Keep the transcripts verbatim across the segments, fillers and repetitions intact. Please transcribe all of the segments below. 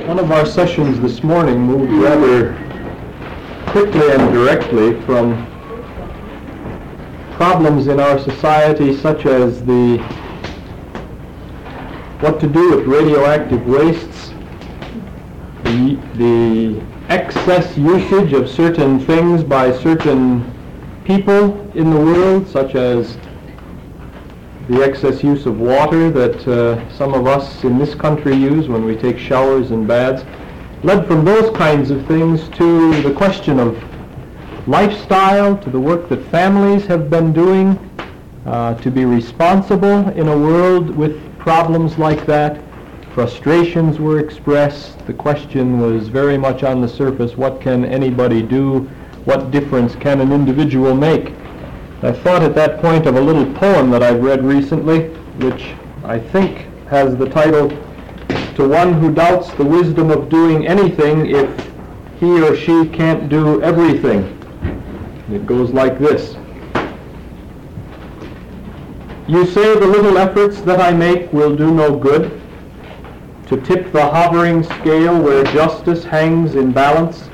One of our sessions this morning moved rather quickly and directly from problems in our society such as the what to do with radioactive wastes, the, the excess usage of certain things by certain people in the world, such as the excess use of water that uh, some of us in this country use when we take showers and baths, led from those kinds of things to the question of lifestyle, to the work that families have been doing uh, to be responsible in a world with problems like that. Frustrations were expressed. The question was very much on the surface, what can anybody do? What difference can an individual make? I thought at that point of a little poem that I've read recently, which I think has the title, "To One Who Doubts the Wisdom of Doing Anything If He or She Can't Do Everything." It goes like this. You say the little efforts that I make will do no good, to tip the hovering scale where justice hangs in balance.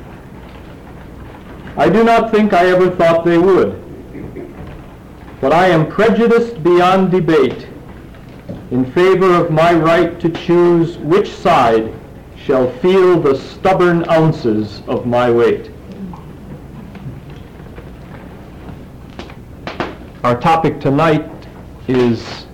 I do not think I ever thought they would. But I am prejudiced beyond debate in favor of my right to choose which side shall feel the stubborn ounces of my weight. Our topic tonight is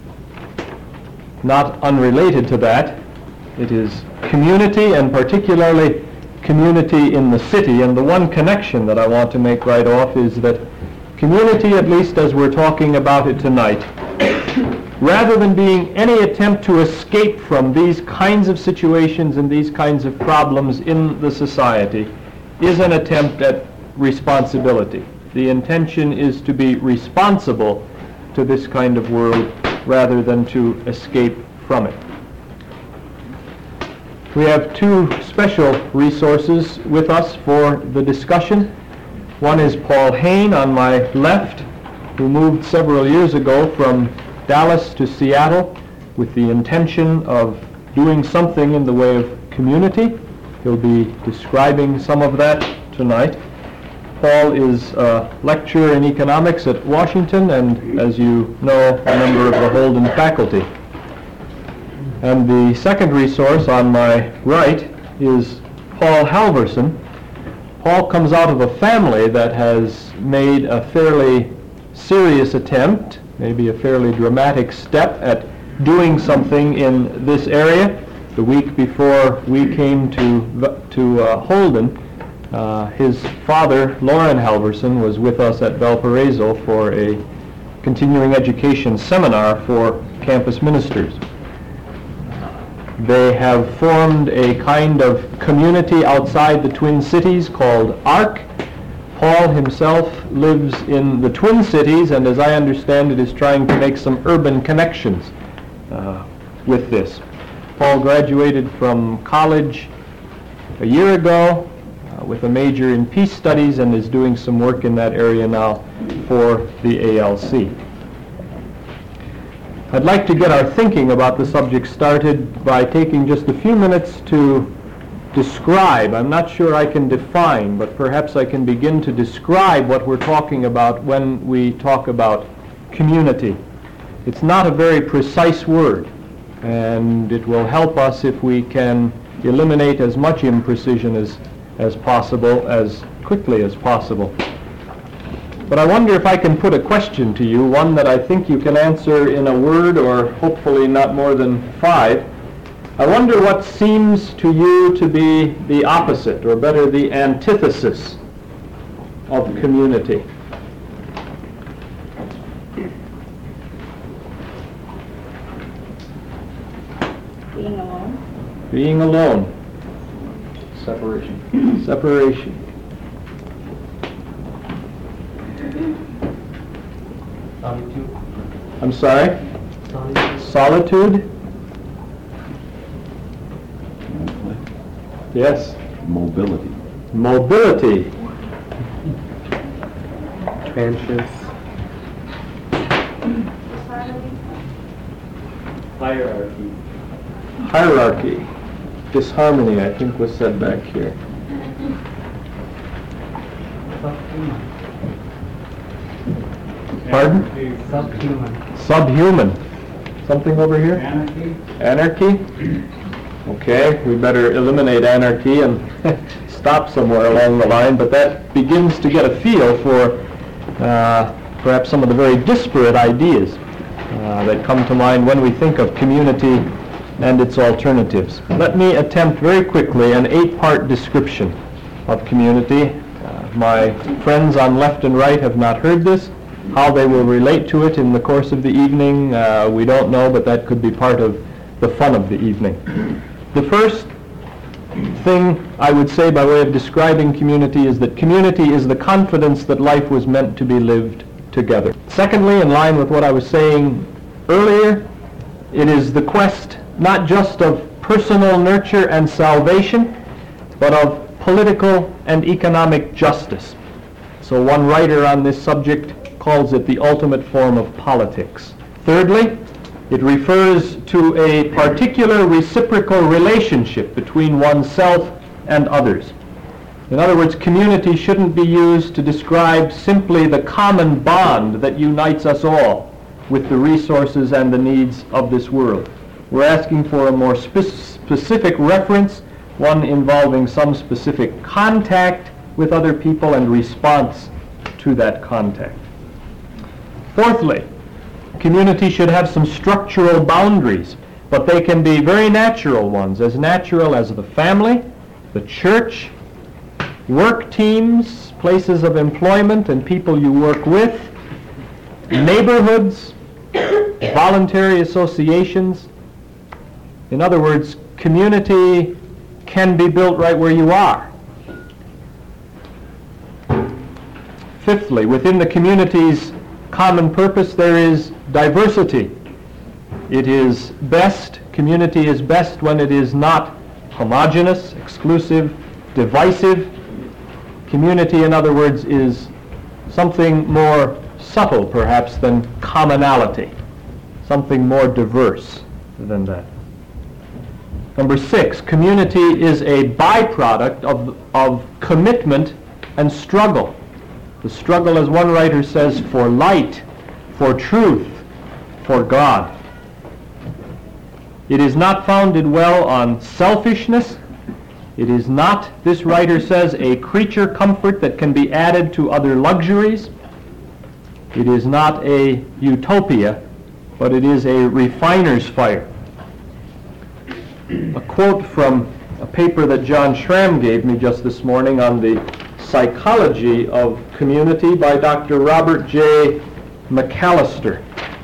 not unrelated to that. It is community, and particularly community in the city. And the one connection that I want to make right off is that community, at least as we're talking about it tonight, rather than being any attempt to escape from these kinds of situations and these kinds of problems in the society, is an attempt at responsibility. The intention is to be responsible to this kind of world rather than to escape from it. We have two special resources with us for the discussion. One is Paul Hain on my left, who moved several years ago from Dallas to Seattle with the intention of doing something in the way of community. He'll be describing some of that tonight. Paul is a lecturer in economics at Washington and, as you know, a member of the Holden faculty. And the second resource on my right is Paul Halverson. Paul comes out of a family that has made a fairly serious attempt, maybe a fairly dramatic step at doing something in this area. The week before we came to, to uh, Holden, uh, his father, Lauren Halverson, was with us at Valparaiso for a continuing education seminar for campus ministers. They have formed a kind of community outside the Twin Cities called ARC. Paul himself lives in the Twin Cities and, as I understand it, is trying to make some urban connections uh, with this. Paul graduated from college a year ago uh, with a major in peace studies and is doing some work in that area now for the A L C. I'd like to get our thinking about the subject started by taking just a few minutes to describe. I'm not sure I can define, but perhaps I can begin to describe what we're talking about when we talk about community. It's not a very precise word, and it will help us if we can eliminate as much imprecision as, as possible, as quickly as possible. But I wonder if I can put a question to you, one that I think you can answer in a word or hopefully not more than five. I wonder what seems to you to be the opposite, or better, the antithesis of community. Being alone. Being alone. Separation. Separation. Solitude. I'm sorry? Solitude. Solitude? Yes. Mobility. Mobility. Anxious. Hierarchy. Hierarchy. disharmony, I think, was said back here. Subhuman. Pardon? Subhuman. Subhuman. Something over here? Anarchy. Anarchy? Okay, we better eliminate anarchy and stop somewhere along the line, but that begins to get a feel for uh, perhaps some of the very disparate ideas uh, that come to mind when we think of community and its alternatives. Let me attempt very quickly an eight-part description of community. Uh, my friends on left and right have not heard this. How they will relate to it in the course of the evening, uh, we don't know, but that could be part of the fun of the evening. The first thing I would say by way of describing community is that community is the confidence that life was meant to be lived together. Secondly, in line with what I was saying earlier, it is the quest not just of personal nurture and salvation, but of political and economic justice. So one writer on this subject calls it the ultimate form of politics. Thirdly, it refers to a particular reciprocal relationship between oneself and others. In other words, community shouldn't be used to describe simply the common bond that unites us all with the resources and the needs of this world. We're asking for a more spe- specific reference, one involving some specific contact with other people and response to that contact. Fourthly, community should have some structural boundaries, but they can be very natural ones, as natural as the family, the church, work teams, places of employment and people you work with, neighborhoods, voluntary associations. In other words, community can be built right where you are. Fifthly, within the community's common purpose there is diversity. It is best, community is best when it is not homogeneous, exclusive, divisive. Community, in other words, is something more subtle perhaps than commonality, something more diverse than that. Number six, community is a byproduct of, of commitment and struggle. The struggle, as one writer says, for light, for truth, for God. It is not founded well on selfishness. It is not, this writer says, a creature comfort that can be added to other luxuries. It is not a utopia, but it is a refiner's fire. A quote from a paper that John Schramm gave me just this morning on the psychology of community by Doctor Robert J. McAllister.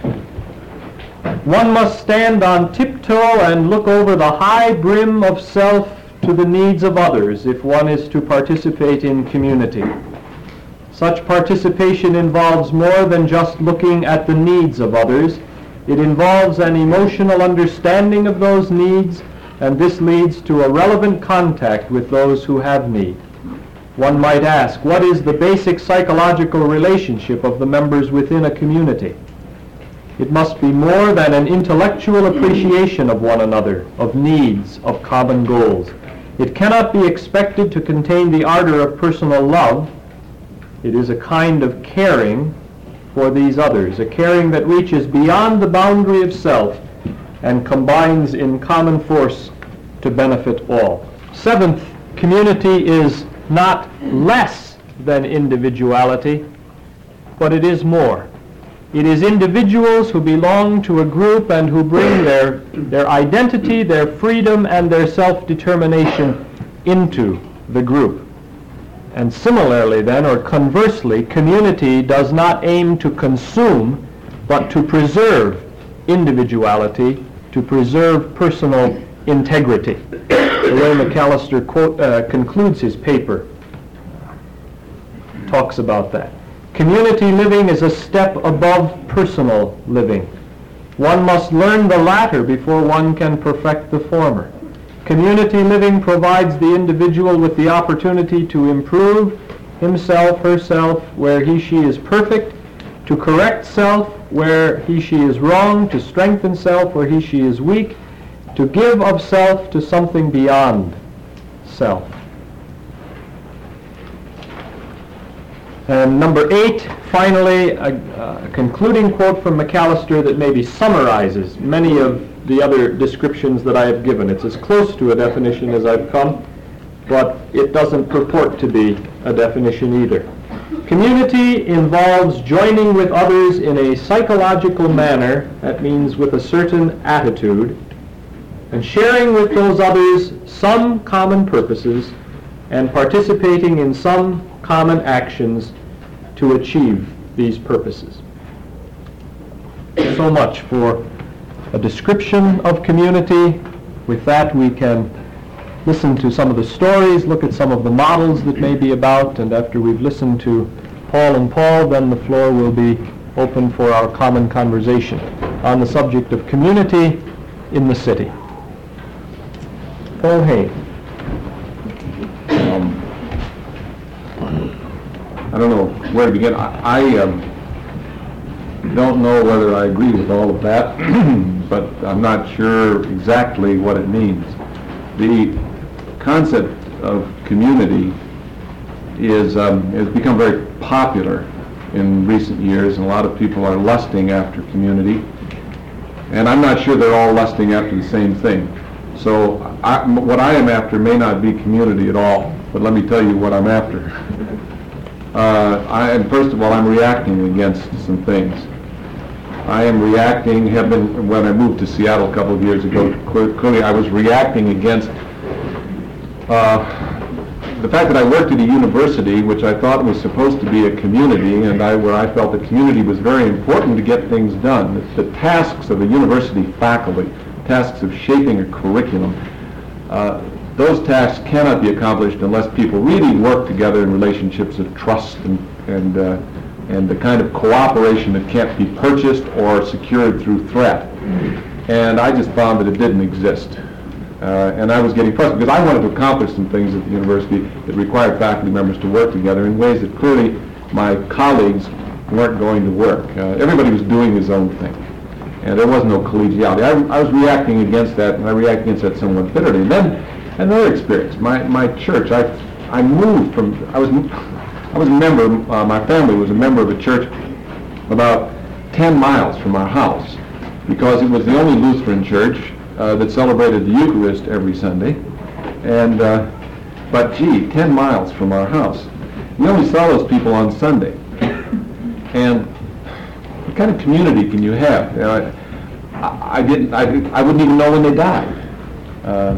One must stand on tiptoe and look over the high brim of self to the needs of others if one is to participate in community. Such participation involves more than just looking at the needs of others. It involves an emotional understanding of those needs, and this leads to a relevant contact with those who have need. One might ask, what is the basic psychological relationship of the members within a community? It must be more than an intellectual appreciation of one another, of needs, of common goals. It cannot be expected to contain the ardor of personal love. It is a kind of caring for these others, a caring that reaches beyond the boundary of self and combines in common force to benefit all. Seventh, community is not less than individuality, but it is more. It is individuals who belong to a group and who bring their, their identity, their freedom, and their self-determination into the group. And similarly then, or conversely, community does not aim to consume, but to preserve individuality, to preserve personal integrity. The way McAllister quote, uh, concludes his paper talks about that. Community living is a step above personal living. One must learn the latter before one can perfect the former. Community living provides the individual with the opportunity to improve himself, herself, where he, she is perfect, to correct self where he, she is wrong, to strengthen self where he, she is weak, to give of self to something beyond self. And number eight, finally, a, a concluding quote from McAllister that maybe summarizes many of the other descriptions that I have given. It's as close to a definition as I've come, but it doesn't purport to be a definition either. Community involves joining with others in a psychological manner, that means with a certain attitude, and sharing with those others some common purposes and participating in some common actions to achieve these purposes. So much for a description of community. With that, we can listen to some of the stories, look at some of the models that may be about, and after we've listened to Paul and Paul, then the floor will be open for our common conversation on the subject of community in the city. Paul Hayne. Um, I don't know where to begin. I, I um, don't know whether I agree with all of that, but I'm not sure exactly what it means. The concept of community is um, has become very popular in recent years, and a lot of people are lusting after community. And I'm not sure they're all lusting after the same thing. So I, what I am after may not be community at all, but let me tell you what I'm after. Uh, I, and first of all, I'm reacting against some things. I am reacting, have been, when I moved to Seattle a couple of years ago, clearly I was reacting against uh, the fact that I worked at a university, which I thought was supposed to be a community, and I, where I felt the community was very important to get things done. The, the tasks of the university faculty, tasks of shaping a curriculum, uh, those tasks cannot be accomplished unless people really work together in relationships of trust and and, uh, and the kind of cooperation that can't be purchased or secured through threat. And I just found that it didn't exist. Uh, and I was getting frustrated because I wanted to accomplish some things at the university that required faculty members to work together in ways that clearly my colleagues weren't going to work. Uh, everybody was doing his own thing, and there was no collegiality. I, I was reacting against that, and I reacted against that somewhat bitterly. And then another experience, my, my church, I I moved from, I was I was a member, uh, my family was a member of a church about ten miles from our house, because it was the only Lutheran church uh, that celebrated the Eucharist every Sunday. And, uh, but gee, ten miles from our house. We only saw those people on Sunday. And what kind of community can you have? You know, I, I didn't, I, I wouldn't even know when they died. Uh,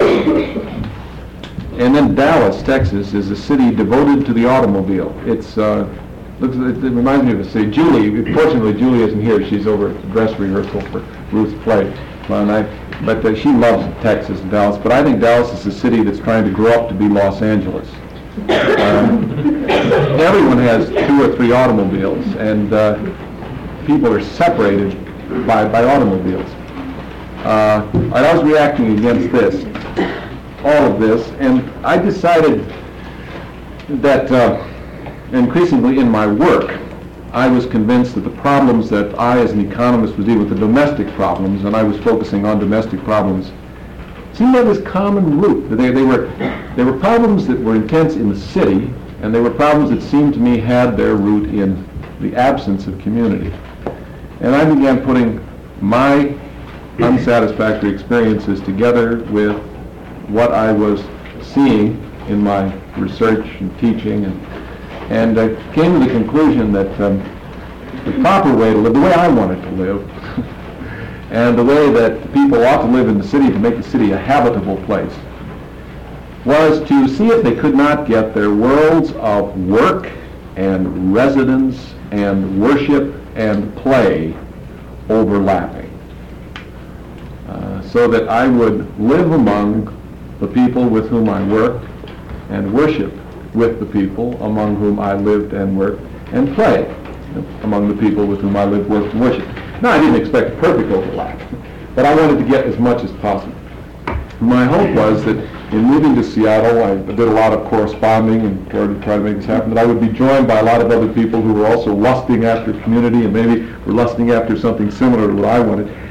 and then Dallas, Texas, is a city devoted to the automobile. It's uh, looks, it reminds me of a city. Julie, fortunately, Julie isn't here. She's over at the dress rehearsal for Ruth's play tomorrow night. But uh, she loves Texas and Dallas. But I think Dallas is a city that's trying to grow up to be Los Angeles. Um, everyone has two or three automobiles, and uh, people are separated by, by automobiles. Uh, I was reacting against this, all of this, and I decided that uh, increasingly in my work, I was convinced that the problems that I as an economist was dealing with, the domestic problems, and I was focusing on domestic problems, seemed to have this common root. They, they, were, they were problems that were intense in the city, and they were problems that seemed to me had their root in the absence of community. And I began putting my unsatisfactory experiences together with what I was seeing in my research and teaching, and, and uh, came to the conclusion that um, the proper way to live, the way I wanted to live, and the way that people ought to live in the city to make the city a habitable place, was to see if they could not get their worlds of work and residence and worship and play overlapping. Uh, so that I would live among the people with whom I worked and worship with the people among whom I lived and worked and play among the people with whom I lived, worked, and worshiped. Now, I didn't expect perfect overlap, but I wanted to get as much as possible. My hope was that in moving to Seattle, I did a lot of corresponding and tried to try to make this happen, that I would be joined by a lot of other people who were also lusting after community and maybe were lusting after something similar to what I wanted.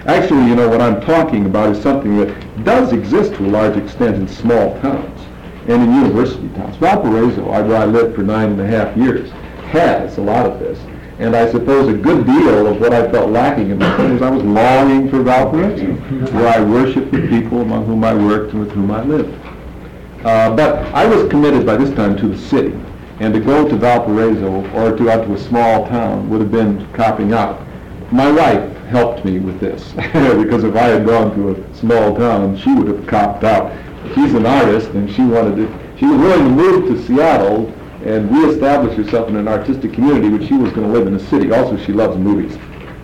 Actually, you know, what I'm talking about is something that does exist to a large extent in small towns and in university towns. Valparaiso, I- where I lived for nine and a half years, has a lot of this. And I suppose a good deal of what I felt lacking in my was I was longing for Valparaiso, where I worshiped the people among whom I worked and with whom I lived. Uh, but I was committed by this time to the city, and to go to Valparaiso or to out to a small town would have been copping out. My wife helped me with this, because if I had gone to a small town, she would have copped out. She's an artist, and she wanted to, she was willing to move to Seattle and reestablish herself in an artistic community, which she was going to live in the city. Also, she loves movies.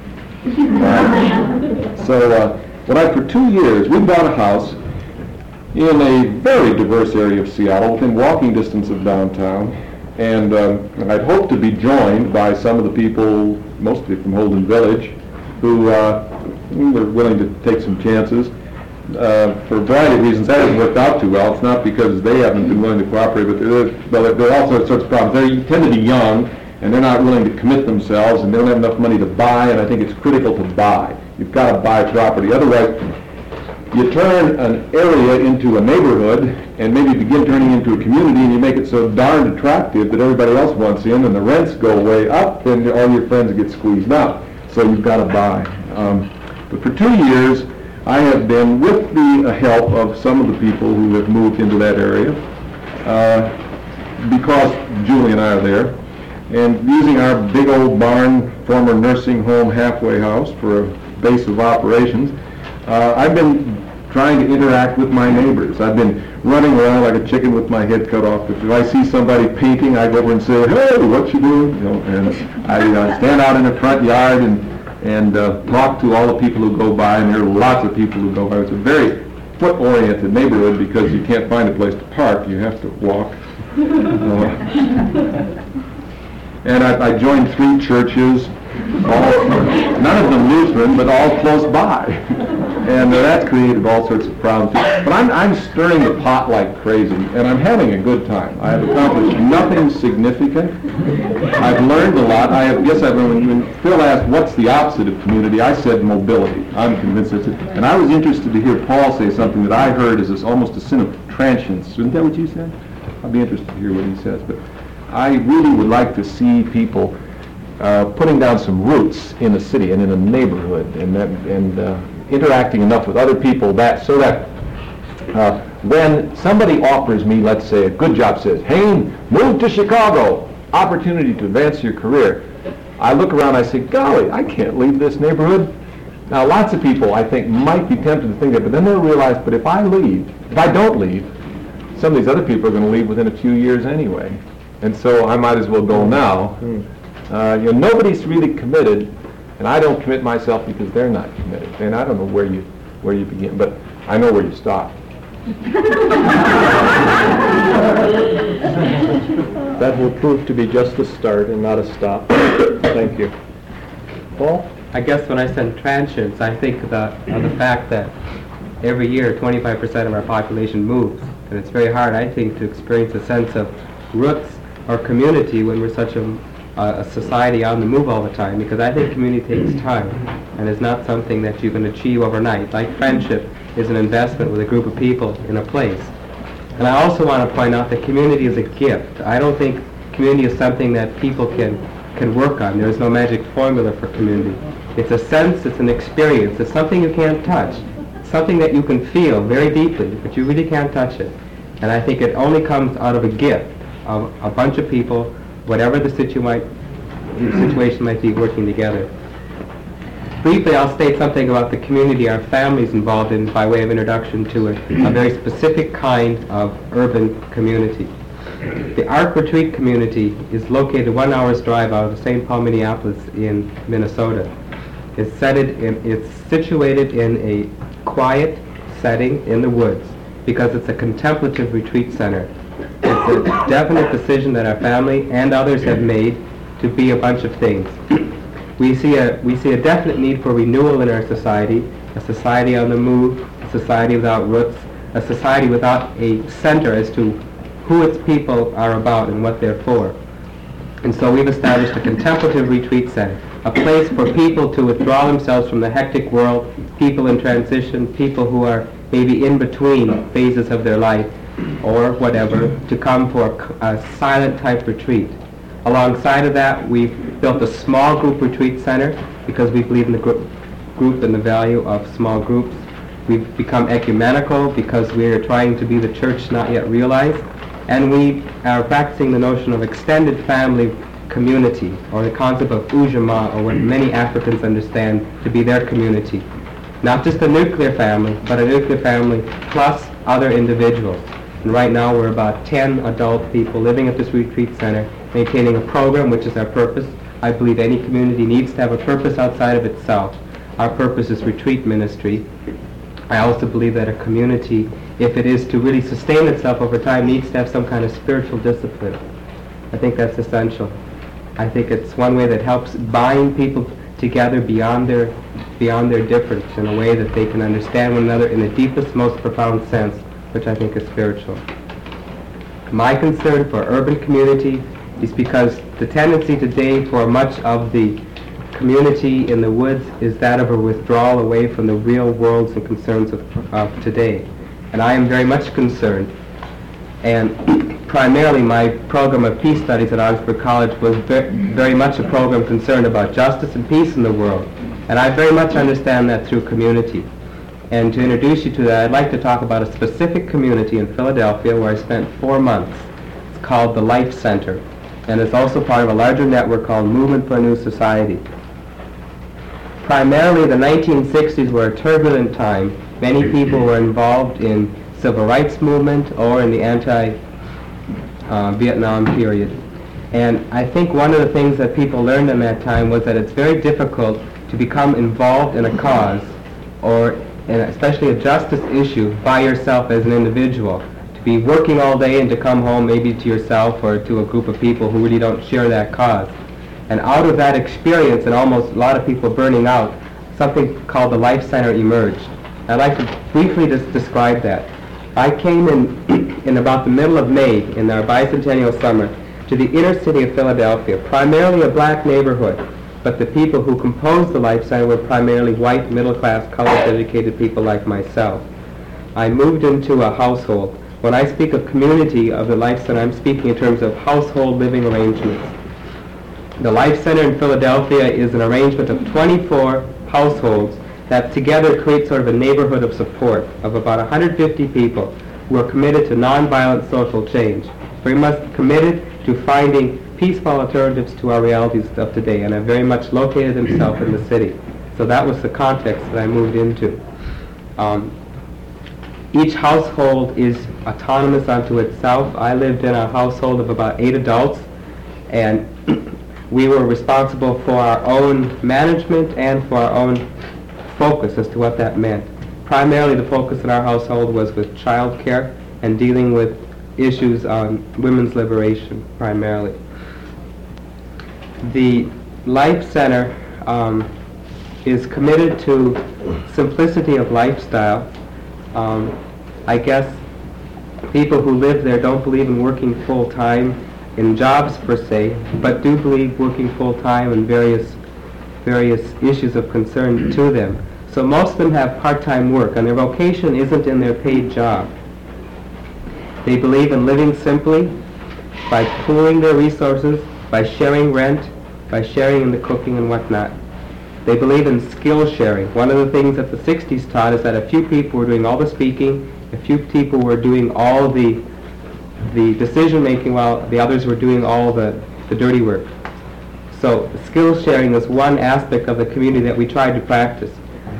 Uh, so, uh, but I, for two years, we bought a house in a very diverse area of Seattle, within walking distance of downtown, and, um, and I'd hoped to be joined by some of the people, mostly from Holden Village, who uh, were willing to take some chances. Uh, for a variety of reasons, that hasn't worked out too well. It's not because they haven't been willing to cooperate, but there, well, there are all sorts of problems. They tend to be young, and they're not willing to commit themselves, and they don't have enough money to buy, and I think it's critical to buy. You've got to buy property. Otherwise, you turn an area into a neighborhood, and maybe begin turning into a community, and you make it so darned attractive that everybody else wants in, and the rents go way up, and all your friends get squeezed out. So you've got to buy. Um, but for two years, I have been, with the help of some of the people who have moved into that area, uh, because Julie and I are there, and using our big old barn, former nursing home halfway house for a base of operations, uh, I've been trying to interact with my neighbors. I've been running around like a chicken with my head cut off. If I see somebody painting, I go over and say, "Hey, what you doing?" You know, and I uh, stand out in the front yard and and uh, talk to all the people who go by, and there are lots of people who go by. It's a very foot-oriented neighborhood because you can't find a place to park. You have to walk. Uh, and I, I joined three churches, all, none of them Lutheran, but all close by. And uh, that's created all sorts of problems. But I'm, I'm stirring the pot like crazy, and I'm having a good time. I have accomplished nothing significant. I've learned a lot. I have, yes, I've learned. When Phil asked, what's the opposite of community, I said mobility. I'm convinced that's it. And I was interested to hear Paul say something that I heard as almost a sin of transience. Isn't that what you said? I'll be interested to hear what he says. But I really would like to see people uh, putting down some roots in the city and in a neighborhood, and that, and uh, interacting enough with other people that so that uh, when somebody offers me, let's say, a good job, says, "Hayne, move to Chicago, opportunity to advance your career," I look around, I say, "Golly, I can't leave this neighborhood." Now, lots of people, I think, might be tempted to think that, but then they'll realize, but if I leave, if I don't leave, some of these other people are going to leave within a few years anyway. And so I might as well go now. Uh, you know, nobody's really committed, and I don't commit myself because they're not committed. And I don't know where you where you begin, but I know where you stop. That will prove to be just a start and not a stop. Thank you. Paul? I guess when I said transients, I think of the, of the fact that every year twenty-five percent of our population moves. And it's very hard, I think, to experience a sense of roots or community when we're such a, uh, a society on the move all the time, because I think community takes time and is not something that you can achieve overnight. Like friendship is an investment with a group of people in a place. And I also want to point out that community is a gift. I don't think community is something that people can, can work on. There's no magic formula for community. It's a sense, it's an experience, it's something you can't touch. Something that you can feel very deeply, but you really can't touch it. And I think it only comes out of a gift of a bunch of people, whatever the, situ might, the situation might be, working together. Briefly, I'll state something about the community our family's involved in by way of introduction to a, a very specific kind of urban community. The Ark Retreat community is located one hour's drive out of Saint Paul, Minneapolis in Minnesota. It's, set it in, it's situated in a quiet setting in the woods because it's a contemplative retreat center. It's a definite decision that our family and others have made to be a bunch of things. We see a, we see a definite need for renewal in our society, a society on the move, a society without roots, a society without a center as to who its people are about and what they're for. And so we've established a contemplative retreat center. a place for people to withdraw themselves from the hectic world, people in transition, people who are maybe in between phases of their life or whatever, to come for a, a silent type retreat. Alongside of that, we've built a small group retreat center because we believe in the group, group and the value of small groups. We've become ecumenical because we are trying to be the church not yet realized. And we are practicing the notion of extended family community, or the concept of ujamaa, or what many Africans understand to be their community. Not just a nuclear family, but a nuclear family plus other individuals. And right now we're about ten adult people living at this retreat center, maintaining a program, which is our purpose. I believe any community needs to have a purpose outside of itself. Our purpose is retreat ministry. I also believe that a community, if it is to really sustain itself over time, needs to have some kind of spiritual discipline. I think that's essential. I think it's one way that helps bind people together beyond their beyond their difference in a way that they can understand one another in the deepest, most profound sense, which I think is spiritual. My concern for urban community is because the tendency today for much of the community in the woods is that of a withdrawal away from the real worlds and concerns of, of today. And I am very much concerned. And primarily my program of peace studies at Augsburg College was ver- very much a program concerned about justice and peace in the world. And I very much understand that through community. And to introduce you to that, I'd like to talk about a specific community in Philadelphia where I spent four months. It's called the Life Center. And it's also part of a larger network called Movement for a New Society. Primarily, the nineteen sixties were a turbulent time. Many people were involved in civil rights movement or in the anti-Vietnam uh, period. And I think one of the things that people learned in that time was that it's very difficult to become involved in a cause, or in especially a justice issue, by yourself as an individual. To be working all day and to come home maybe to yourself or to a group of people who really don't share that cause. And out of that experience, and almost a lot of people burning out, something called the Life Center emerged. I'd like to briefly just describe that. I came in in about the middle of May, in our bicentennial summer, to the inner city of Philadelphia, primarily a black neighborhood, but the people who composed the Life Center were primarily white, middle-class, college-educated people like myself. I moved into a household. When I speak of community of the Life Center, I'm speaking in terms of household living arrangements. The Life Center in Philadelphia is an arrangement of twenty-four households that together create sort of a neighborhood of support of about one hundred fifty people who are committed to nonviolent social change, very much committed to finding peaceful alternatives to our realities of today, and have very much located themselves in the city. So that was the context that I moved into. Um, each household is autonomous unto itself. I lived in a household of about eight adults, and we were responsible for our own management and for our own focus as to what that meant. Primarily the focus in our household was with child care and dealing with issues on women's liberation primarily. The Life Center um, is committed to simplicity of lifestyle. Um, I guess people who live there don't believe in working full-time in jobs per se, but do believe working full-time in various various issues of concern to them. So most of them have part-time work, and their vocation isn't in their paid job. They believe in living simply by pooling their resources, by sharing rent, by sharing in the cooking and whatnot. They believe in skill sharing. One of the things that the sixties taught is that a few people were doing all the speaking, a few people were doing all the the decision-making while the others were doing all the, the dirty work. So skill sharing is one aspect of the community that we tried to practice.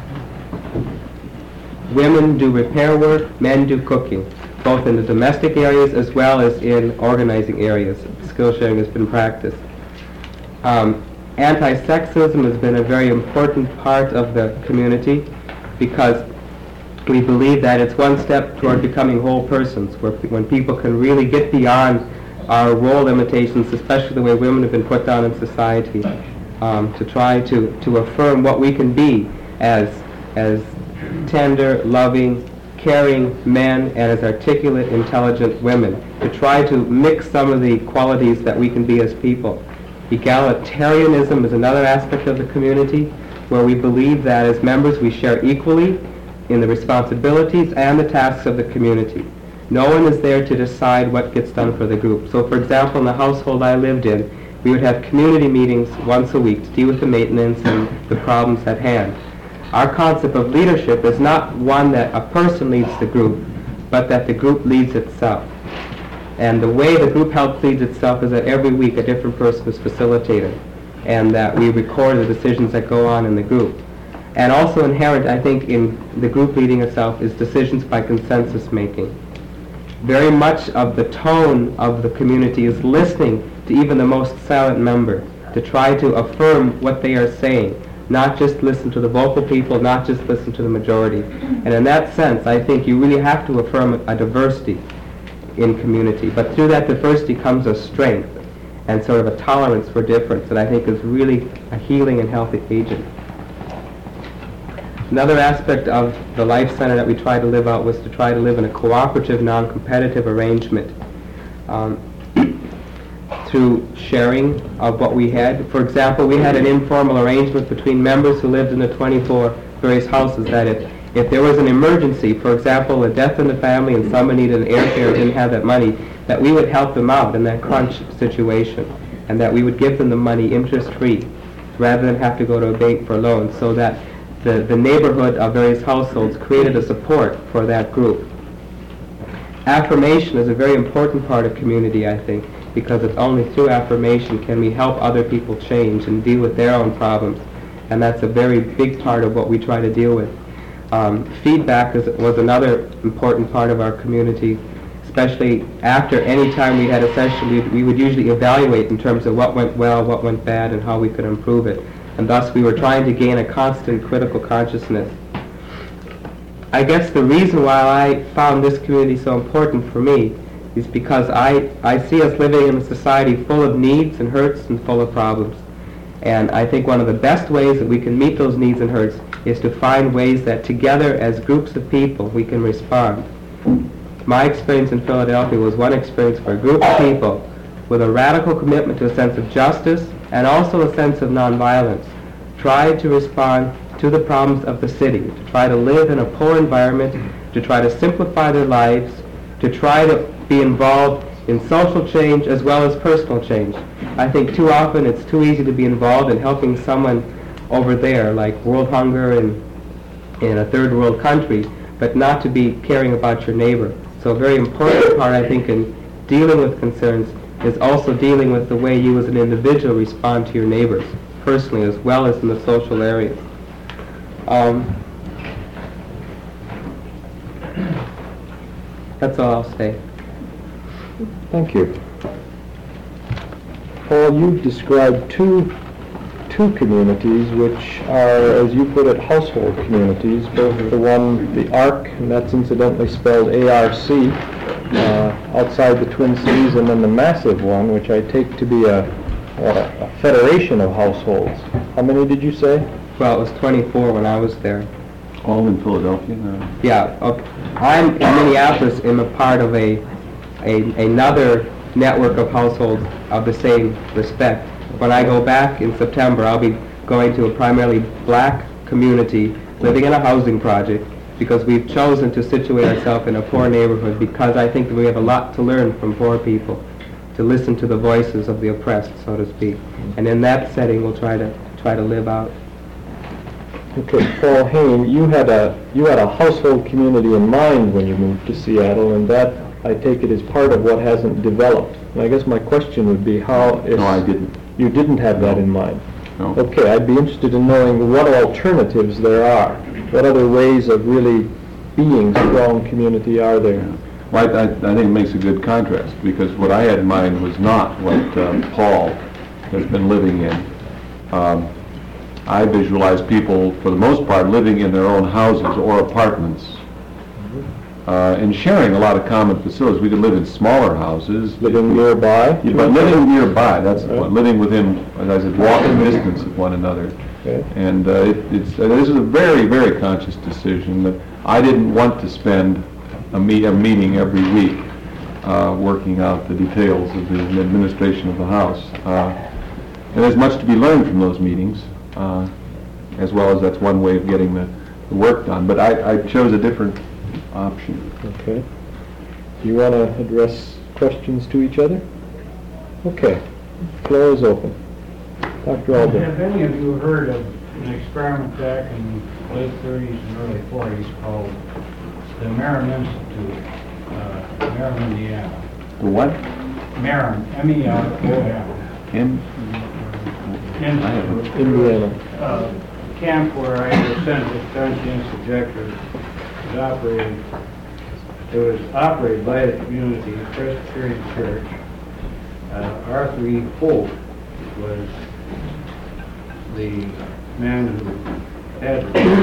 Women do repair work, men do cooking, both in the domestic areas as well as in organizing areas. Skill sharing has been practiced. Um, anti-sexism has been a very important part of the community because we believe that it's one step toward becoming whole persons, where p- when people can really get beyond our role limitations, especially the way women have been put down in society, um, to try to, to affirm what we can be as as tender, loving, caring men and as articulate, intelligent women, to try to mix some of the qualities that we can be as people. Egalitarianism is another aspect of the community, where we believe that as members we share equally in the responsibilities and the tasks of the community. No one is there to decide what gets done for the group. So for example, in the household I lived in, we would have community meetings once a week to deal with the maintenance and the problems at hand. Our concept of leadership is not one that a person leads the group, but that the group leads itself. And the way the group helps lead itself is that every week a different person is facilitated, and that we record the decisions that go on in the group. And also inherent, I think, in the group leading itself is decisions by consensus making. Very much of the tone of the community is listening to even the most silent member, to try to affirm what they are saying, not just listen to the vocal people, not just listen to the majority. And in that sense, I think you really have to affirm a diversity in community. But through that diversity comes a strength and sort of a tolerance for difference that I think is really a healing and healthy agent. Another aspect of the Life Center that we tried to live out was to try to live in a cooperative, non-competitive arrangement um, through sharing of what we had. For example, we had an informal arrangement between members who lived in the twenty-four various houses that if, if there was an emergency, for example, a death in the family and someone needed an airfare and didn't have that money, that we would help them out in that crunch situation, and that we would give them the money interest-free rather than have to go to a bank for loans, so that The, the neighborhood of various households created a support for that group. Affirmation is a very important part of community, I think, because it's only through affirmation can we help other people change and deal with their own problems. And that's a very big part of what we try to deal with. Um, feedback is, was another important part of our community, especially after any time we had a session, we, we would usually evaluate in terms of what went well, what went bad, and how we could improve it. And thus we were trying to gain a constant critical consciousness. I guess the reason why I found this community so important for me is because I, I see us living in a society full of needs and hurts and full of problems. And I think one of the best ways that we can meet those needs and hurts is to find ways that together as groups of people we can respond. My experience in Philadelphia was one experience for a group of people with a radical commitment to a sense of justice and also a sense of nonviolence, tried to respond to the problems of the city, to try to live in a poor environment, to try to simplify their lives, to try to be involved in social change as well as personal change. I think too often it's too easy to be involved in helping someone over there, like world hunger in, in a third world country, but not to be caring about your neighbor. So a very important part, I think, in dealing with concerns is also dealing with the way you as an individual respond to your neighbors, personally as well as in the social areas. Um, that's all I'll say. Thank you. Paul, you've described two, two communities which are, as you put it, household communities, both the one, the ARC, and that's incidentally spelled A R C, Uh, outside the Twin Cities, and then the massive one, which I take to be a, a, a federation of households. How many did you say? Well, it was twenty-four when I was there. All in Philadelphia? No. Yeah, okay. I'm in Minneapolis. I'm a part of a, a another network of households of the same respect. When I go back in September, I'll be going to a primarily black community living in a housing project, because we've chosen to situate ourselves in a poor neighborhood because I think that we have a lot to learn from poor people, to listen to the voices of the oppressed, so to speak. And in that setting, we'll try to try to live out. Okay, Paul Hayne, you had a you had a household community in mind when you moved to Seattle, and that, I take it, is part of what hasn't developed. And I guess my question would be how is... No, I didn't. You didn't have that in mind? No. Okay, I'd be interested in knowing what alternatives there are. What other ways of really being strong community are there? Well, I, I, I think it makes a good contrast, because what I had in mind was not what um, Paul has been living in. Um, I visualize people, for the most part, living in their own houses or apartments, uh, and sharing a lot of common facilities. We could live in smaller houses. Living nearby? Yeah, but living nearby, that's the point. Living within, as I said, walking distance of one another. Okay. And uh, it, it's, uh, this is a very, very conscious decision that I didn't want to spend a, meet, a meeting every week uh, working out the details of the administration of the house. Uh, And there's much to be learned from those meetings, uh, as well as that's one way of getting the, the work done. But I, I chose a different option. Okay. Do you want to address questions to each other? Okay. Floor is open. Doctor Alden. Have any of you heard of an experiment back in the late thirties and early forties called the Merrim Institute, uh, Merrim, Indiana? The what? Merrim, M E R O M. In? Institute. Indiana. Uh, camp where I was sent as conscientious objector was operated, it was operated by the community Presbyterian Church. Uh, Arthur E. Holt was the man who had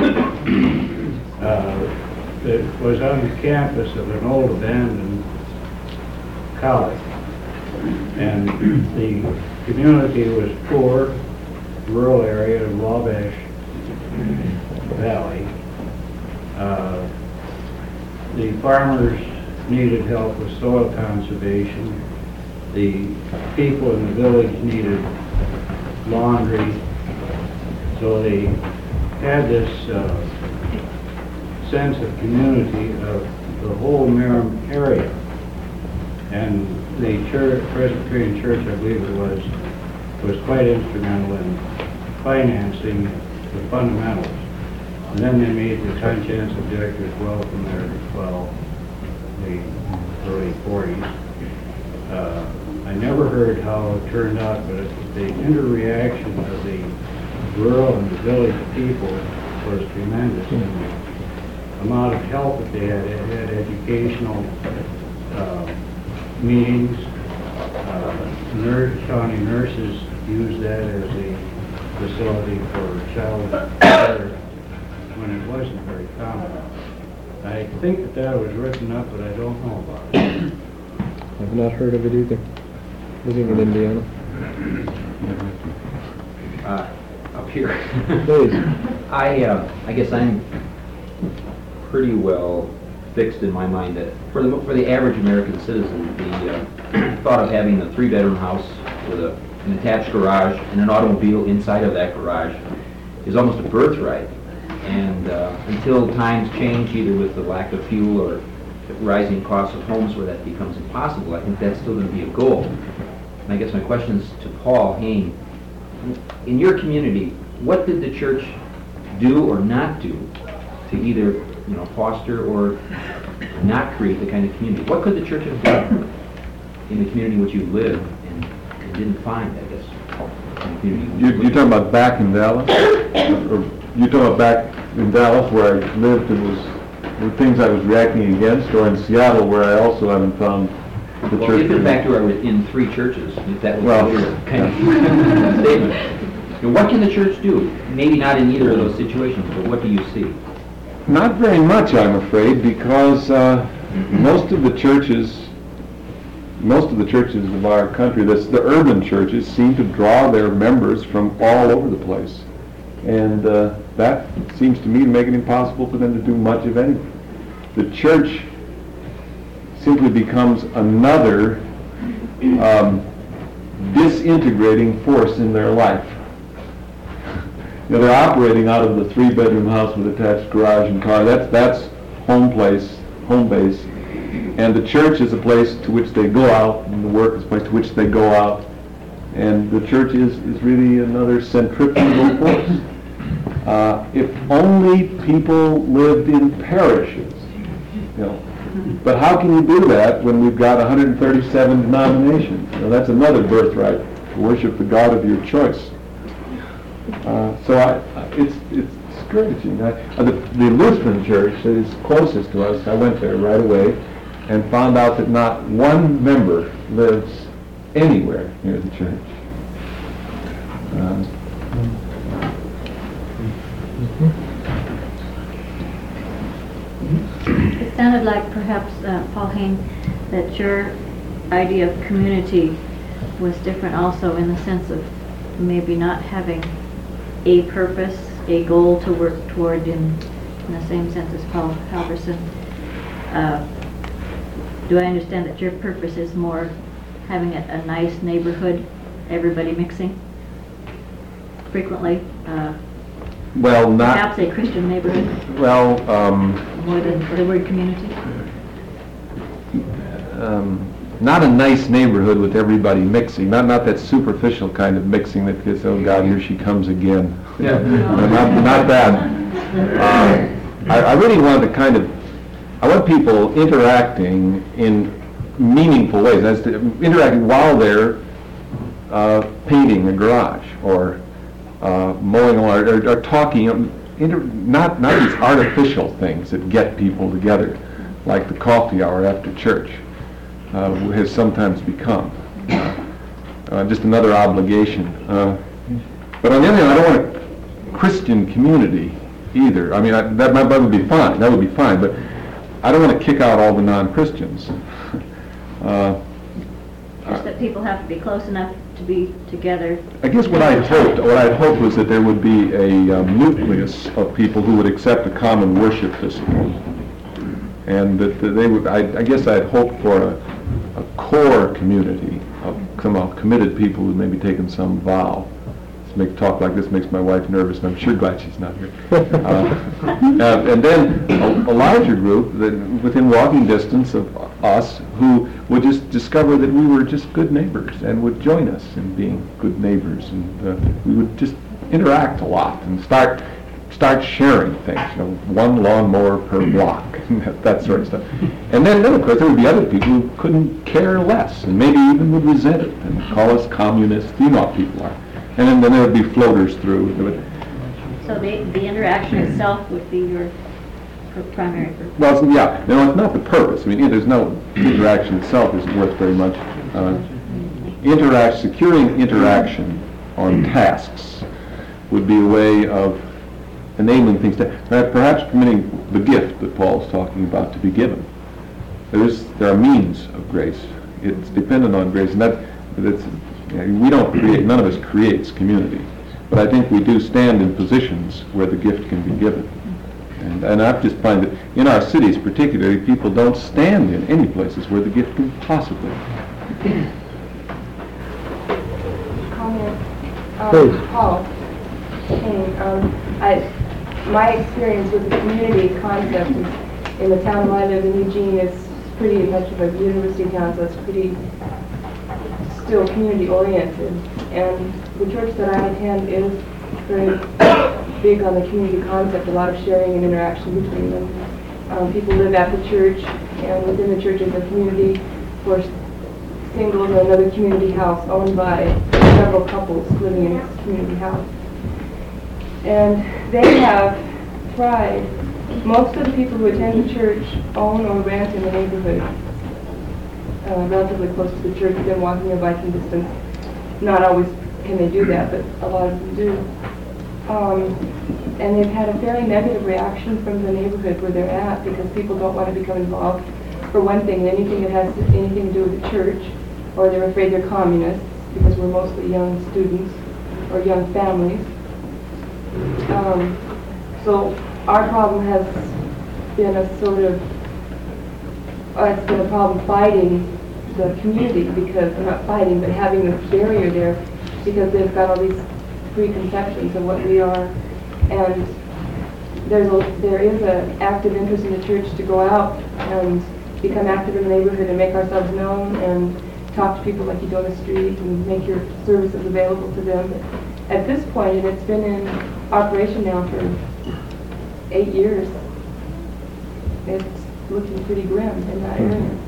uh, it was on the campus of an old abandoned college, and the community was poor, rural area of Wabash Valley. Uh, the farmers needed help with soil conservation. The people in the village needed laundry, so they had this uh, sense of community of the whole Merrim area. And the church, Presbyterian Church, I believe it was, was quite instrumental in financing the fundamentals. And then they made the conscientious objectors welcome there as well, the early forties. Uh, I never heard how it turned out, but the interreaction of the rural and the village people was tremendous. And the amount of help that they had, they had educational uh, meetings. Uh, nurse, county nurses used that as a facility for child care when it wasn't very common. I think that that was written up, but I don't know about it. I've not heard of it either. Living in Indiana. Uh, up here. Please. I, uh, I guess I'm pretty well fixed in my mind that for the for the average American citizen, the uh, thought of having a three-bedroom house with a, an attached garage and an automobile inside of that garage is almost a birthright. And uh, until times change, either with the lack of fuel or rising costs of homes where that becomes impossible, I think that's still going to be a goal. And I guess my question is to Paul Hayne. In your community, what did the church do or not do to either, you know, foster or not create the kind of community? What could the church have done in the community in which you live and, and didn't find, I guess, in the community? in which You, you're talking about back in Dallas? Or you're talking about back in Dallas where I lived and was, were things I was reacting against, or in Seattle where I also haven't found the Well, church? if in fact you are in three churches, if that was Well, your kind of statement. You know, what can the church do? Maybe not in either of those situations, but what do you see? Not very much, I'm afraid, because uh, most of the churches, most of the churches of our country, that's the urban churches, seem to draw their members from all over the place. And uh, that seems to me to make it impossible for them to do much of anything. The church simply becomes another um, disintegrating force in their life. You know, they're operating out of the three-bedroom house with attached garage and car. That's that's home place, home base. And the church is a place to which they go out, and the work is a place to which they go out. And the church is, is really another centrifugal force. Uh, if only people lived in parishes, you know. But how can you do that when we've got one hundred thirty-seven denominations? You know, that's another birthright, to worship the God of your choice. Uh, so I, it's it's discouraging. I, uh, the, the Lutheran church that is closest to us, I went there right away and found out that not one member lives anywhere near the church. Uh, It sounded like perhaps, uh, Paul Hayne, that your idea of community was different also in the sense of maybe not having a purpose, a goal to work toward in, in the same sense as Paul Halverson. Uh, do I understand that your purpose is more having a, a nice neighborhood, everybody mixing? frequently, uh, Well, not, perhaps a Christian neighborhood, well, um, more than the word community? um, not a nice neighborhood with everybody mixing, not, not that superficial kind of mixing that gets, oh God, here she comes again. Yeah. No, Not, not that. Uh, I, I really want to kind of, I want people interacting in meaningful ways, as to interacting while they're uh, painting a garage, or uh, mowing a lawn, or, or talking, um, inter, not, not these artificial things that get people together, like the coffee hour after church uh, has sometimes become. Uh, just another obligation. Uh, but on the other hand, I don't want a Christian community either. I mean, I, that, that would be fine, that would be fine, but I don't want to kick out all the non-Christians. Uh, Just that people have to be close enough to be together. I guess what I hoped, what I hoped was that there would be a um, nucleus of people who would accept a common worship discipline, and that, that they would. I, I guess I'd hoped for a, a core community of some uh, committed people who'd maybe taken some vow. To make talk like this makes my wife nervous, and I'm sure glad she's not here. Uh, uh, and then a, a larger group that within walking distance of us who would just discover that we were just good neighbors and would join us in being good neighbors, and uh, we would just interact a lot and start start sharing things, you know, one lawnmower per block, that, that sort of stuff. And then, then of course there would be other people who couldn't care less and maybe even would resent it and call us communists. You know how people are. And then, then there would be floaters through. So the, the interaction itself would be your pr- primary purpose? Well, it's, yeah, no, it's not the purpose. I mean, yeah, there's no, interaction itself isn't worth very much. Uh, interact, securing interaction on tasks would be a way of enabling things to, perhaps permitting the gift that Paul's talking about to be given. There is, there are means of grace. It's dependent on grace, and that, that's, you know, we don't create, none of us creates community, but I think we do stand in positions where the gift can be given. And, and I just find that in our cities particularly, people don't stand in any places where the gift can possibly. Comment. Um, Please. Paul, Hayne, um, I, my experience with the community concept is, in the town where I live in Eugene, is pretty much of a university town, so it's pretty still community oriented. And the church that I attend is very big on the community concept, a lot of sharing and interaction between them. Um, people live at the church, and within the church is a community for singles, or another community house owned by several couples living in this community house. And they have tried, most of the people who attend the church own or rent in the neighborhood, uh, relatively close to the church, within walking or biking distance. Not always can they do that, but a lot of them do. Um, and they've had a fairly negative reaction from the neighborhood where they're at, because people don't want to become involved, for one thing, in anything that has anything to do with the church, or they're afraid they're communists, because we're mostly young students or young families. Um, so our problem has been a sort of, uh, it's been a problem fighting the community, because, uh, not fighting, but having this barrier there, because they've got all these preconceptions of what we are. And there's a, there is an active interest in the church to go out and become active in the neighborhood and make ourselves known and talk to people like you do on the street and make your services available to them. At this point, and it's been in operation now for eight years, it's looking pretty grim in that area.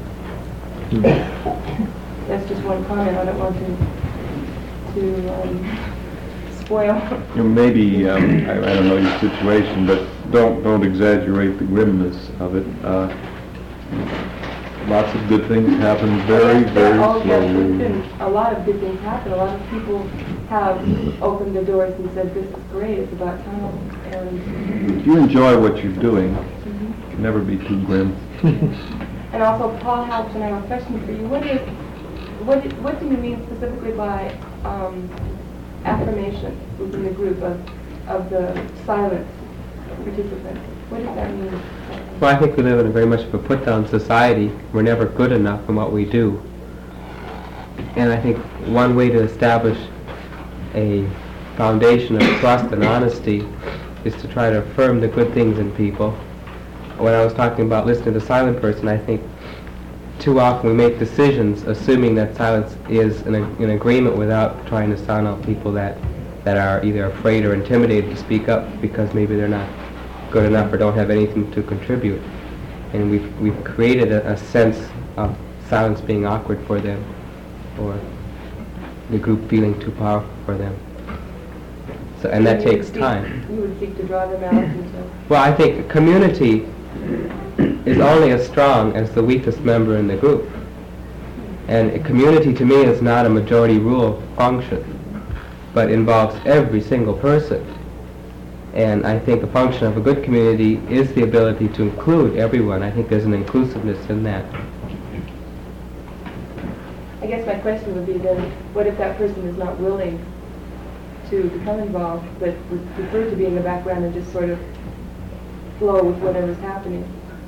That's just one comment. I don't want to to um, spoil. You know, maybe, um, I, I don't know your situation, but don't don't exaggerate the grimness of it. Uh, lots of good things happen very, very Oh, yes, there's slowly. been a lot of good things happen. A lot of people have opened their doors and said, this is great, it's about time. And If you enjoy what you're doing, mhm. it can never be too grim. And also, Paul Halpin, I have a question for you. What is, what, do- what do you mean specifically by um, affirmation within the group of, of the silent participants? What does that mean? Well, I think we live in a very much of a put-down society. We're never good enough in what we do. And I think one way to establish a foundation of trust and honesty is to try to affirm the good things in people. When I was talking about listening to the silent person, I think too often we make decisions assuming that silence is in, a, in agreement without trying to sound out people that, that are either afraid or intimidated to speak up because maybe they're not good enough or don't have anything to contribute. And we've, we've created a, a sense of silence being awkward for them, or the group feeling too powerful for them. So, and that You would takes seek- time. You would seek to draw them out into... Well, I think a community is only as strong as the weakest member in the group. And a community to me is not a majority rule function, but involves every single person. And I think the function of a good community is the ability to include everyone. I think there's an inclusiveness in that. I guess my question would be then, what if that person is not willing to become involved, but would prefer to be in the background and just sort of flow with whatever's happening?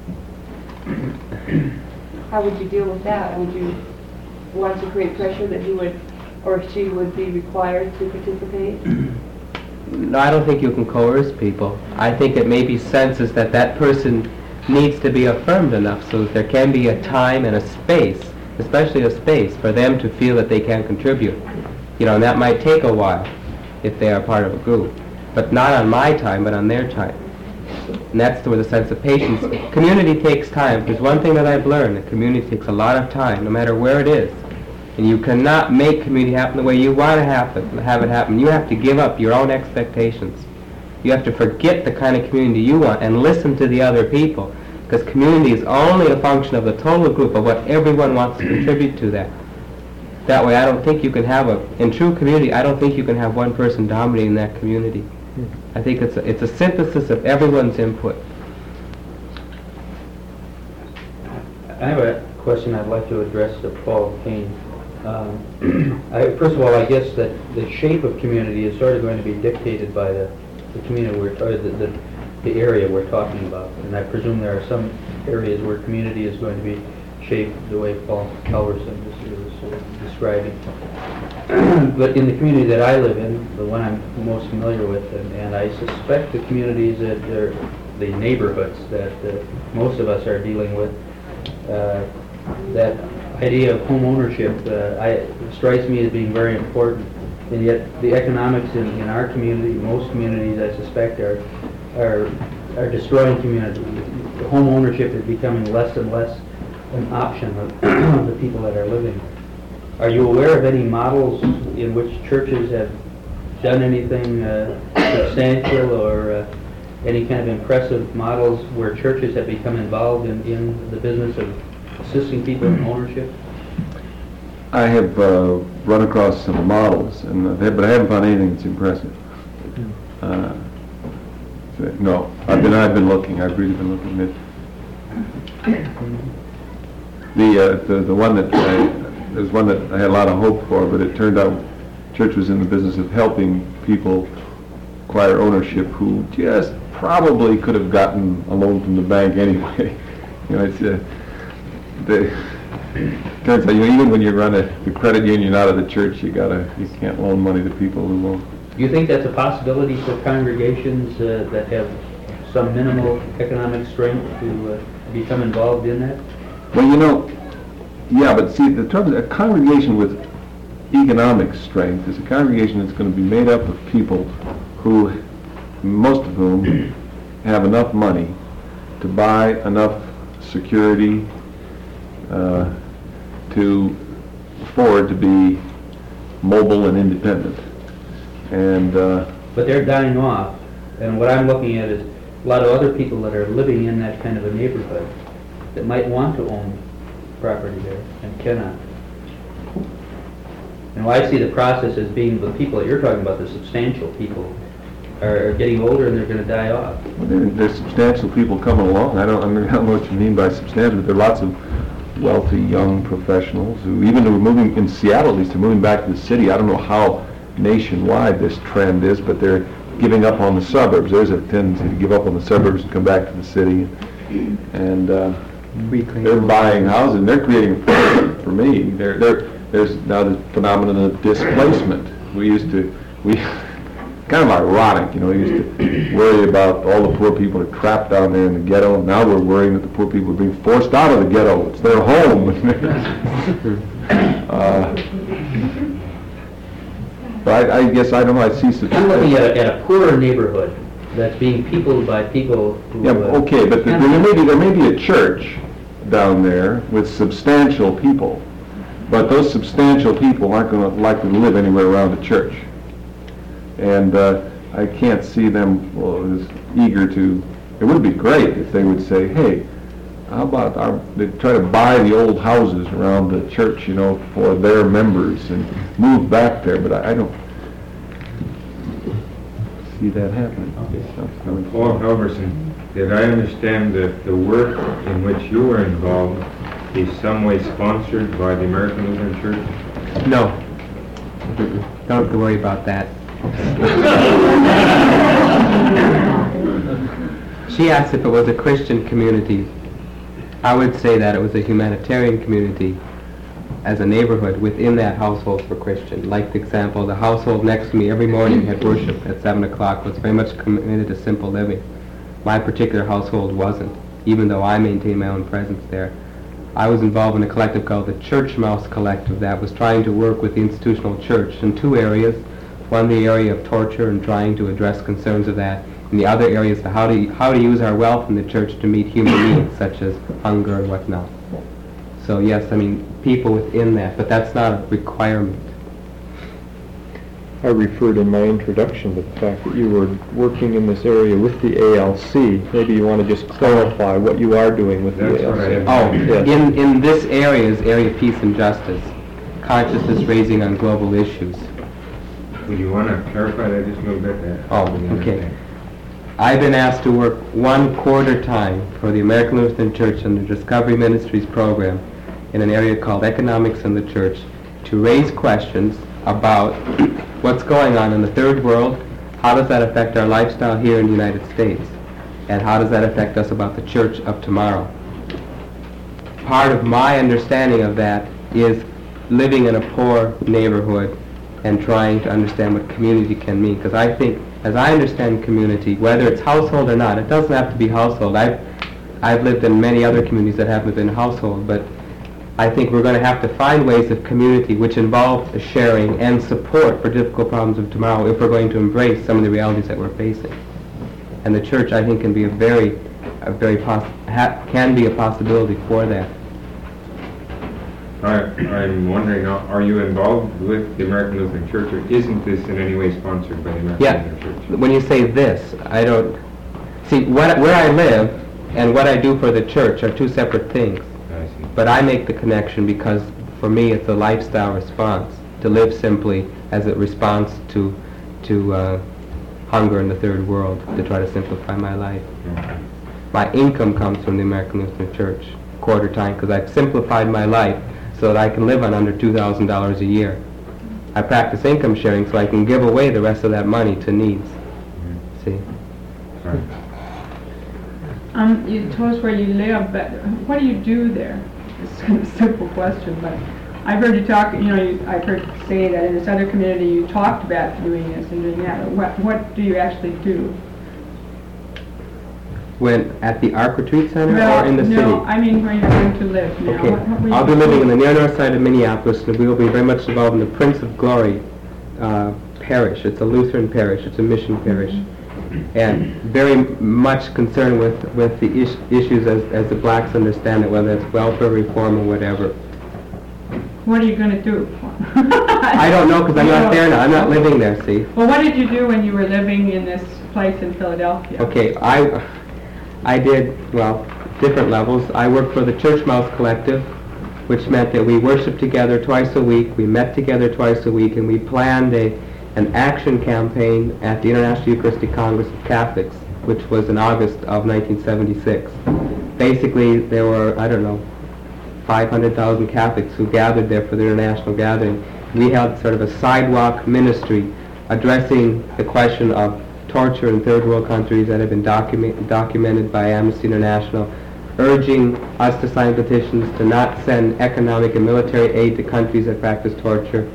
How would you deal with that? Would you want to create pressure that he would, or she would be required to participate? No, I don't think you can coerce people. I think it maybe senses that that person needs to be affirmed enough so that there can be a time and a space, especially a space, for them to feel that they can contribute. You know, and that might take a while if they are part of a group, but not on my time, but on their time. And that's where the sense of patience. Community takes time. There's one thing that I've learned: the community takes a lot of time, no matter where it is. And you cannot make community happen the way you want to happen, have it happen. You have to give up your own expectations. You have to forget the kind of community you want and listen to the other people, because community is only a function of the total group, of what everyone wants to contribute to that. That way, I don't think you can have a, in true community, I don't think you can have one person dominating that community. I think it's a, it's a synthesis of everyone's input. I have a question I'd like to address to Paul Kane. Um, I, first of all, I guess that the shape of community is sort of going to be dictated by the, the community we're, or the, the, the area we're talking about. And I presume there are some areas where community is going to be shaped the way Paul Halverson was, was uh, describing. But in the community that I live in, the one I'm most familiar with, and, and I suspect the communities that are the neighborhoods that uh, most of us are dealing with, uh, that idea of home ownership uh, I, strikes me as being very important. And yet the economics in, in our community, most communities I suspect, are are, are destroying community. The home ownership is becoming less and less an option of the people that are living. Are you aware of any models in which churches have done anything uh, substantial, or uh, any kind of impressive models where churches have become involved in, in the business of assisting people in ownership? I have uh, run across some models, and uh, but I haven't found anything that's impressive. Uh, so, no, I've been I've been looking. I've really been looking at the uh, the the one that I, there's one that I had a lot of hope for, but it turned out church was in the business of helping people acquire ownership who just probably could have gotten a loan from the bank anyway. You know, it's uh, the turns out, you know, even when you run a the credit union out of the church, you gotta you can't loan money to people who won't. Do you think that's a possibility for congregations uh, that have some minimal economic strength to uh, become involved in that? Well, you know, yeah, but see, the trouble is, a congregation with economic strength is a congregation that's going to be made up of people who, most of whom, have enough money to buy enough security uh, to afford to be mobile and independent. And uh, But they're dying off, and what I'm looking at is a lot of other people that are living in that kind of a neighborhood that might want to own property there and cannot. And I see the process as being the people that you're talking about, the substantial people, are getting older and they're going to die off. well, there, there's substantial people coming along. I don't, I don't know what you mean by substantial, but there are lots of wealthy young professionals who, even who are moving, in Seattle at least, are moving back to the city. I don't know how nationwide this trend is, but they're giving up on the suburbs. There's a tendency to give up on the suburbs and come back to the city. And uh, they're buying houses, and they're creating, for me, they're, they're, there's now the phenomenon of displacement. We used to, we kind of ironic, you know, we used to worry about all the poor people that are trapped down there in the ghetto. Now we're worrying that the poor people are being forced out of the ghetto. It's their home. uh, but I, I guess, I don't know, I see such... I'm looking at a, at a poorer neighborhood that's being peopled by people who... Yeah, uh, okay, but there there may be, there may be a church down there with substantial people, but those substantial people aren't going to likely to live anywhere around the church. And uh, I can't see them, well, as eager to... It would be great if they would say, hey, how about our, they try to buy the old houses around the church, you know, for their members and move back there, but I, I don't see that happening. Paul Halverson, did I understand that the work in which you were involved is some way sponsored by the American Lutheran Church? No. Don't have to worry about that. She asked if it was a Christian community. I would say that it was a humanitarian community as a neighborhood within that households were Christian. Like the example, the household next to me every morning had worship at seven o'clock, was very much committed to simple living. My particular household wasn't, even though I maintained my own presence there. I was involved in a collective called the Church Mouse Collective that was trying to work with the institutional church in two areas. One, the area of torture and trying to address concerns of that. And the other area is how to, how to use our wealth in the church to meet human needs, such as hunger and whatnot. So yes, I mean, people within that, but that's not a requirement. I referred in my introduction to the fact that you were working in this area with the A L C. Maybe you want to just clarify what you are doing with That's the A L C. what I have. Oh, Yes. in, in this area is area of peace and justice, consciousness raising on global issues. Would you want to clarify that just a little bit? There? Oh, okay. I've been asked to work one quarter time for the American Lutheran Church and the Discovery Ministries program in an area called Economics in the Church to raise questions about what's going on in the third world, how does that affect our lifestyle here in the United States, and how does that affect us about the church of tomorrow. Part of my understanding of that is living in a poor neighborhood and trying to understand what community can mean, because I think, as I understand community, whether it's household or not, it doesn't have to be household. I've, I've lived in many other communities that haven't been household, but I think we're going to have to find ways of community which involve sharing and support for difficult problems of tomorrow if we're going to embrace some of the realities that we're facing. And the church, I think, can be a very, a very poss- ha- can be a possibility for that. I, I'm wondering, are are you involved with the American Lutheran Church, or isn't this in any way sponsored by the American Yeah. Lutheran Church? When you say this, I don't see what, where I live and what I do for the church are two separate things. I see. But I make the connection because for me it's a lifestyle response to live simply as a response to to uh, hunger in the third world, to try to simplify my life. Okay. My income comes from the American Lutheran Church quarter time because I've simplified my life so that I can live on under two thousand dollars a year. I practice income sharing so I can give away the rest of that money to needs. See? Sorry. Um, you told us where you live, but what do you do there? It's kind of a simple question, but I've heard you talk, you know, you, I've heard you say that in this other community you talked about doing this and doing that. But what, what do you actually do? When at the Ark Retreat Center Well, or in the no, city? I mean where you're going to live now. Okay, What- what will I'll you be living do? in the near north side of Minneapolis, and we will be very much involved in the Prince of Glory uh, parish. It's a Lutheran parish, it's a mission parish, and very much concerned with, with the is- issues as, as the blacks understand it, whether it's welfare reform or whatever. What are you going to do? I don't know, because I'm not there now, I'm not living there, see? Well, what did you do when you were living in this place in Philadelphia? Okay, I, I did, well, different levels. I worked for the Church Mouse Collective, which meant that we worshiped together twice a week, we met together twice a week, and we planned a, an action campaign at the International Eucharistic Congress of Catholics, which was in August of nineteen seventy-six. Basically, there were, I don't know, five hundred thousand Catholics who gathered there for the international gathering. We held sort of a sidewalk ministry addressing the question of torture in third world countries that have been document, documented by Amnesty International, urging us to sign petitions to not send economic and military aid to countries that practice torture,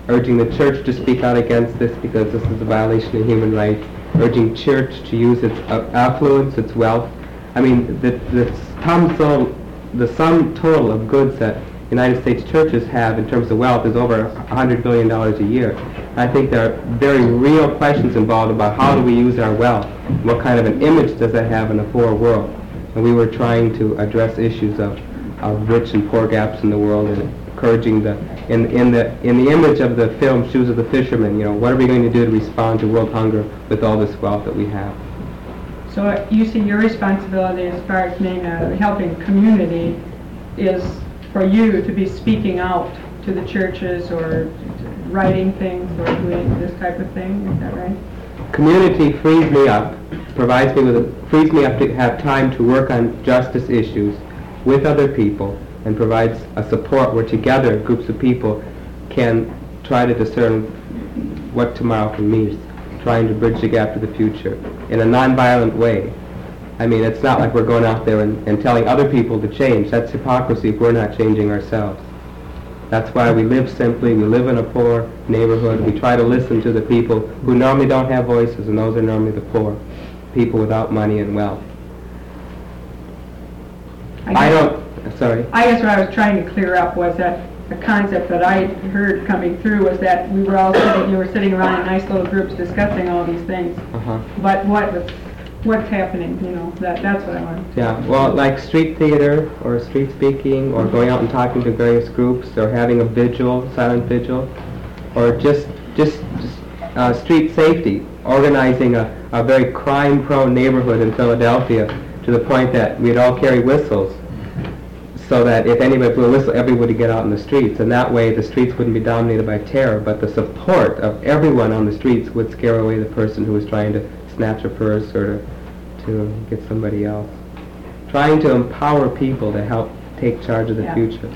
urging the church to speak out against this because this is a violation of human rights, urging church to use its uh, affluence, its wealth. I mean, the, the, sum total, the sum total of goods that United States churches have in terms of wealth is over one hundred billion dollars a year. I think there are very real questions involved about how do we use our wealth, what kind of an image does that have in a poor world. And we were trying to address issues of, of rich and poor gaps in the world and encouraging the, in, in the, in the image of the film Shoes of the Fisherman, you know, what are we going to do to respond to world hunger with all this wealth that we have? So uh, you see your responsibility as far as being a helping community is for you to be speaking out to the churches or writing things or doing this type of thing, is that right? Community frees me up, provides me with, a, frees me up to have time to work on justice issues with other people, and provides a support where together groups of people can try to discern what tomorrow can mean, trying to bridge the gap to the future in a non-violent way. I mean, it's not like we're going out there and, and telling other people to change. That's hypocrisy if we're not changing ourselves. That's why we live simply, we live in a poor neighborhood, we try to listen to the people who normally don't have voices, and those are normally the poor, people without money and wealth. I, I don't, sorry. I guess what I was trying to clear up was that the concept that I heard coming through was that we were all sitting, you were sitting around in nice little groups discussing all these things. Uh-huh. But what, what's happening, you know, that, that's what I wanted. Yeah, well, like street theater, or street speaking, or going out and talking to various groups, or having a vigil, silent vigil, or just, just, just uh, street safety, organizing a, a very crime-prone neighborhood in Philadelphia to the point that we'd all carry whistles, so that if anybody blew a whistle, everybody would get out in the streets, and that way the streets wouldn't be dominated by terror, but the support of everyone on the streets would scare away the person who was trying to snatch a purse or to, to get somebody else. Trying to empower people to help take charge of the Yeah. future.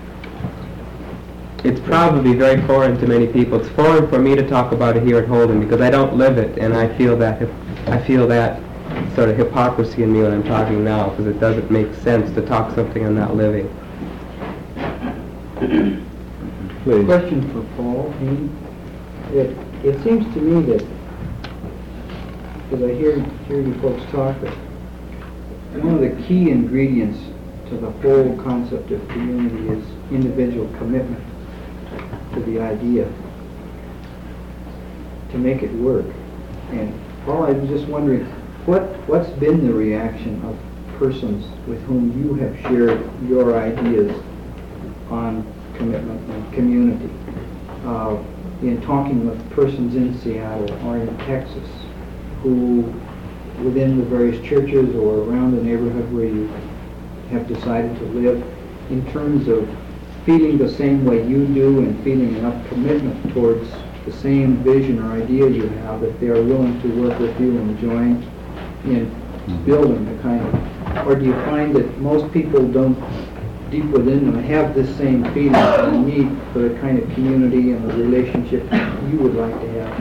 It's probably very foreign to many people. It's foreign for me to talk about it here at Holden because I don't live it, and I feel that hip- I feel that sort of hypocrisy in me when I'm talking now, because it doesn't make sense to talk something I'm not living. Please. Question for Paul Hayne. It, it seems to me that, as I hear, hear you folks talk, that one of the key ingredients to the whole concept of community is individual commitment to the idea to make it work. And Paul, I was just wondering, what, what's been the reaction of persons with whom you have shared your ideas on commitment and community? Uh, in talking with persons in Seattle or in Texas who, within the various churches or around the neighborhood where you have decided to live, in terms of feeling the same way you do and feeling enough commitment towards the same vision or idea you have that they are willing to work with you and join in building the kind of, or do you find that most people don't, deep within them, have this same feeling and need for the kind of community and the relationship you would like to have?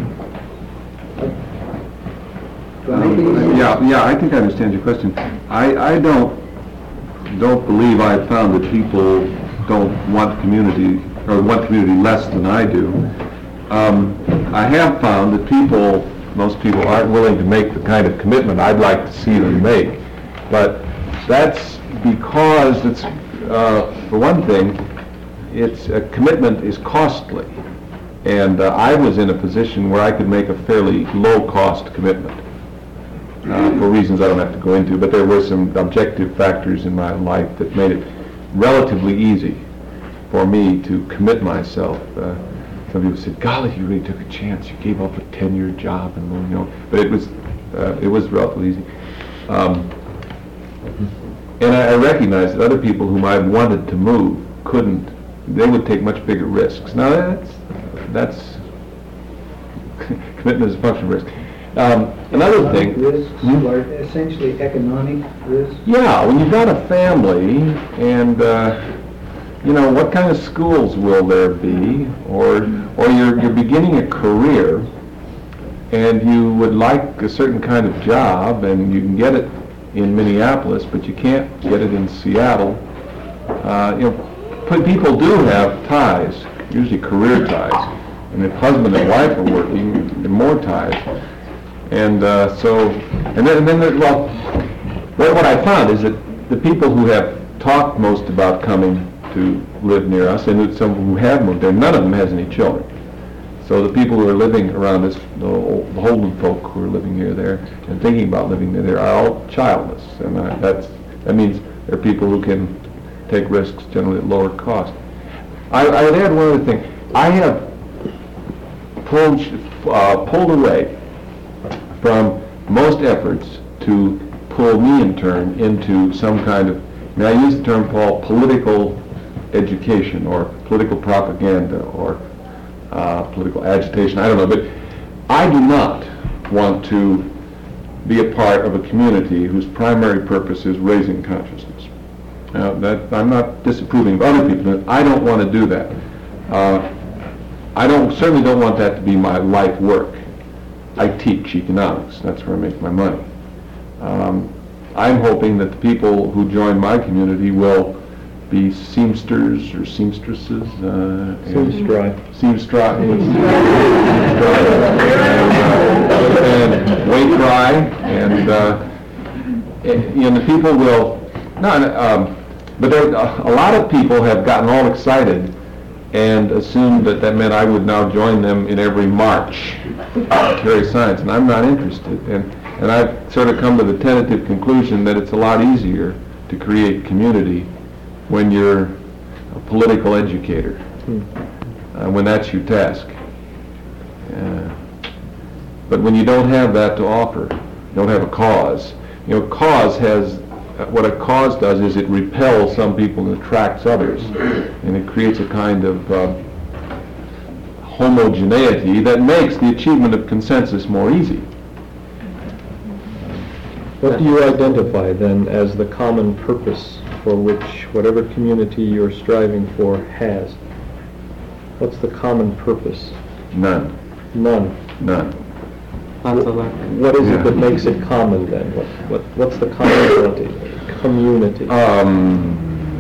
Do I make it easy? Yeah, yeah, I think I understand your question. I, I don't, don't believe I've found that people don't want community, or want community less than I do. Um, I have found that people, most people aren't willing to make the kind of commitment I'd like to see them make. But that's because it's, uh, for one thing, it's, a commitment is costly. And uh, I was in a position where I could make a fairly low-cost commitment. Uh, for reasons I don't have to go into, but there were some objective factors in my life that made it relatively easy for me to commit myself. Uh, some people said, "Golly, you really took a chance. You gave up a ten-year job," and you know. But it was, uh, it was relatively easy. Um, and I, I recognized that other people whom I wanted to move couldn't. They would take much bigger risks. Now that's that's commitment is a function of risk. Um, another Economic thing, risks, Hmm? are essentially economic risks. yeah, when you've got a family and uh, you know, what kind of schools will there be, or or you're you're beginning a career and you would like a certain kind of job and you can get it in Minneapolis, but you can't get it in Seattle. Uh, you know, p- people do have ties, usually career ties, And if husband and wife are working, then more ties. And uh, so, and then, and then there, well, what, what I found is that the people who have talked most about coming to live near us, and some who have moved there, none of them has any children. So the people who are living around us, the old- the Holden folk who are living here, there, and thinking about living there, are all childless. And uh, that's, that means they're people who can take risks generally at lower cost. I, I would add one other thing. I have pulled, uh, pulled away from most efforts to pull me in turn into some kind of, I mean, I use the term, Paul, political education or political propaganda or uh, political agitation, I don't know, but I do not want to be a part of a community whose primary purpose is raising consciousness. Now, that, I'm not disapproving of other people, but I don't want to do that. Uh, I don't certainly don't want that to be my life work. I teach economics. That's where I make my money. Um, I'm hoping that the people who join my community will be seamsters or seamstresses. Uh, Seamstri. Seamstri. and, and wait dry. And, uh, and, you know, the people will, no, um, but there, a lot of people have gotten all excited and assumed that that meant I would now join them in every march to carry signs, and I'm not interested. And, and I've sort of come to the tentative conclusion that it's a lot easier to create community when you're a political educator, uh, when that's your task. Uh, but when you don't have that to offer, you don't have a cause. You know, cause has, uh, what a cause does is it repels some people and attracts others, and it creates a kind of uh, homogeneity that makes the achievement of consensus more easy. What do you identify then as the common purpose for which whatever community you're striving for has? What's the common purpose? None. None. None. What is Yeah. it that makes it common then? What, what, what's the commonality? Community? Um,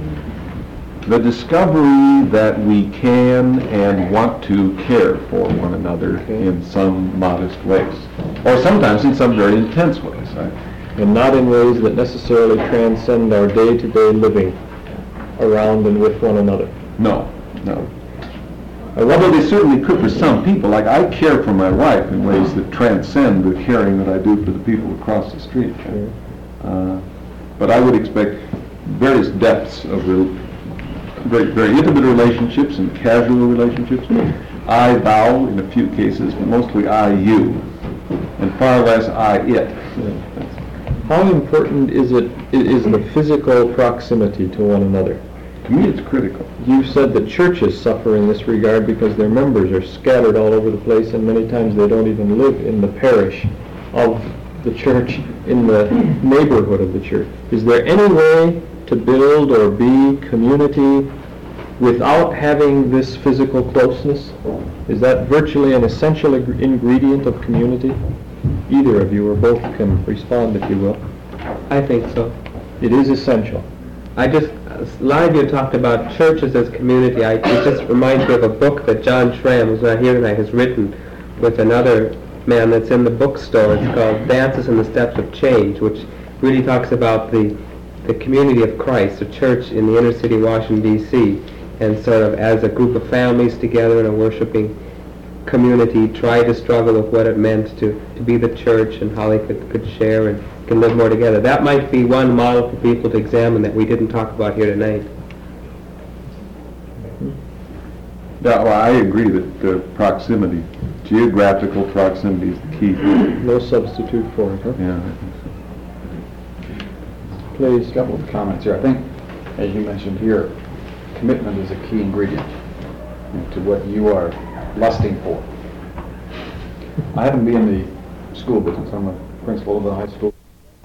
the discovery that we can and want to care for one another Okay. in some modest ways, or sometimes in some very intense ways. I, And not in ways that necessarily transcend our day-to-day living around and with one another. no, no. Although they certainly could for some people. Like, I care for my wife in ways that transcend the caring that I do for the people across the street. Sure. Uh, but I would expect various depths of real, very, very intimate relationships and casual relationships. I thou in a few cases, but mostly I you, and far less I it. How important is it, i- is the physical proximity to one another? To me, it's critical. You said that churches suffer in this regard because their members are scattered all over the place, and many times they don't even live in the parish of the church, in the neighborhood of the church. Is there any way to build or be community without having this physical closeness? Is that virtually an essential ing- ingredient of community? Either of you or both can respond if you will. I think so. It is essential. I just, a lot of you talked about churches as community. I, it just reminds me of a book that John Schramm, who's not here tonight, has written with another man that's in the bookstore. It's called Dances in the Steps of Change, which really talks about the, the community of Christ, the church in the inner city of Washington, D C, and sort of as a group of families together in a worshiping community try to struggle with what it meant to, to be the church and how they could, could share and can live more together. That might be one model for people to examine that we didn't talk about here tonight. Yeah, well, I agree that the proximity, geographical proximity is the key. No substitute for it, huh? Yeah, I think so. Please. A couple of comments here. I think, as you mentioned here, commitment is a key ingredient to what you are lusting for. I happen to be in the school business. I'm a principal of a high school.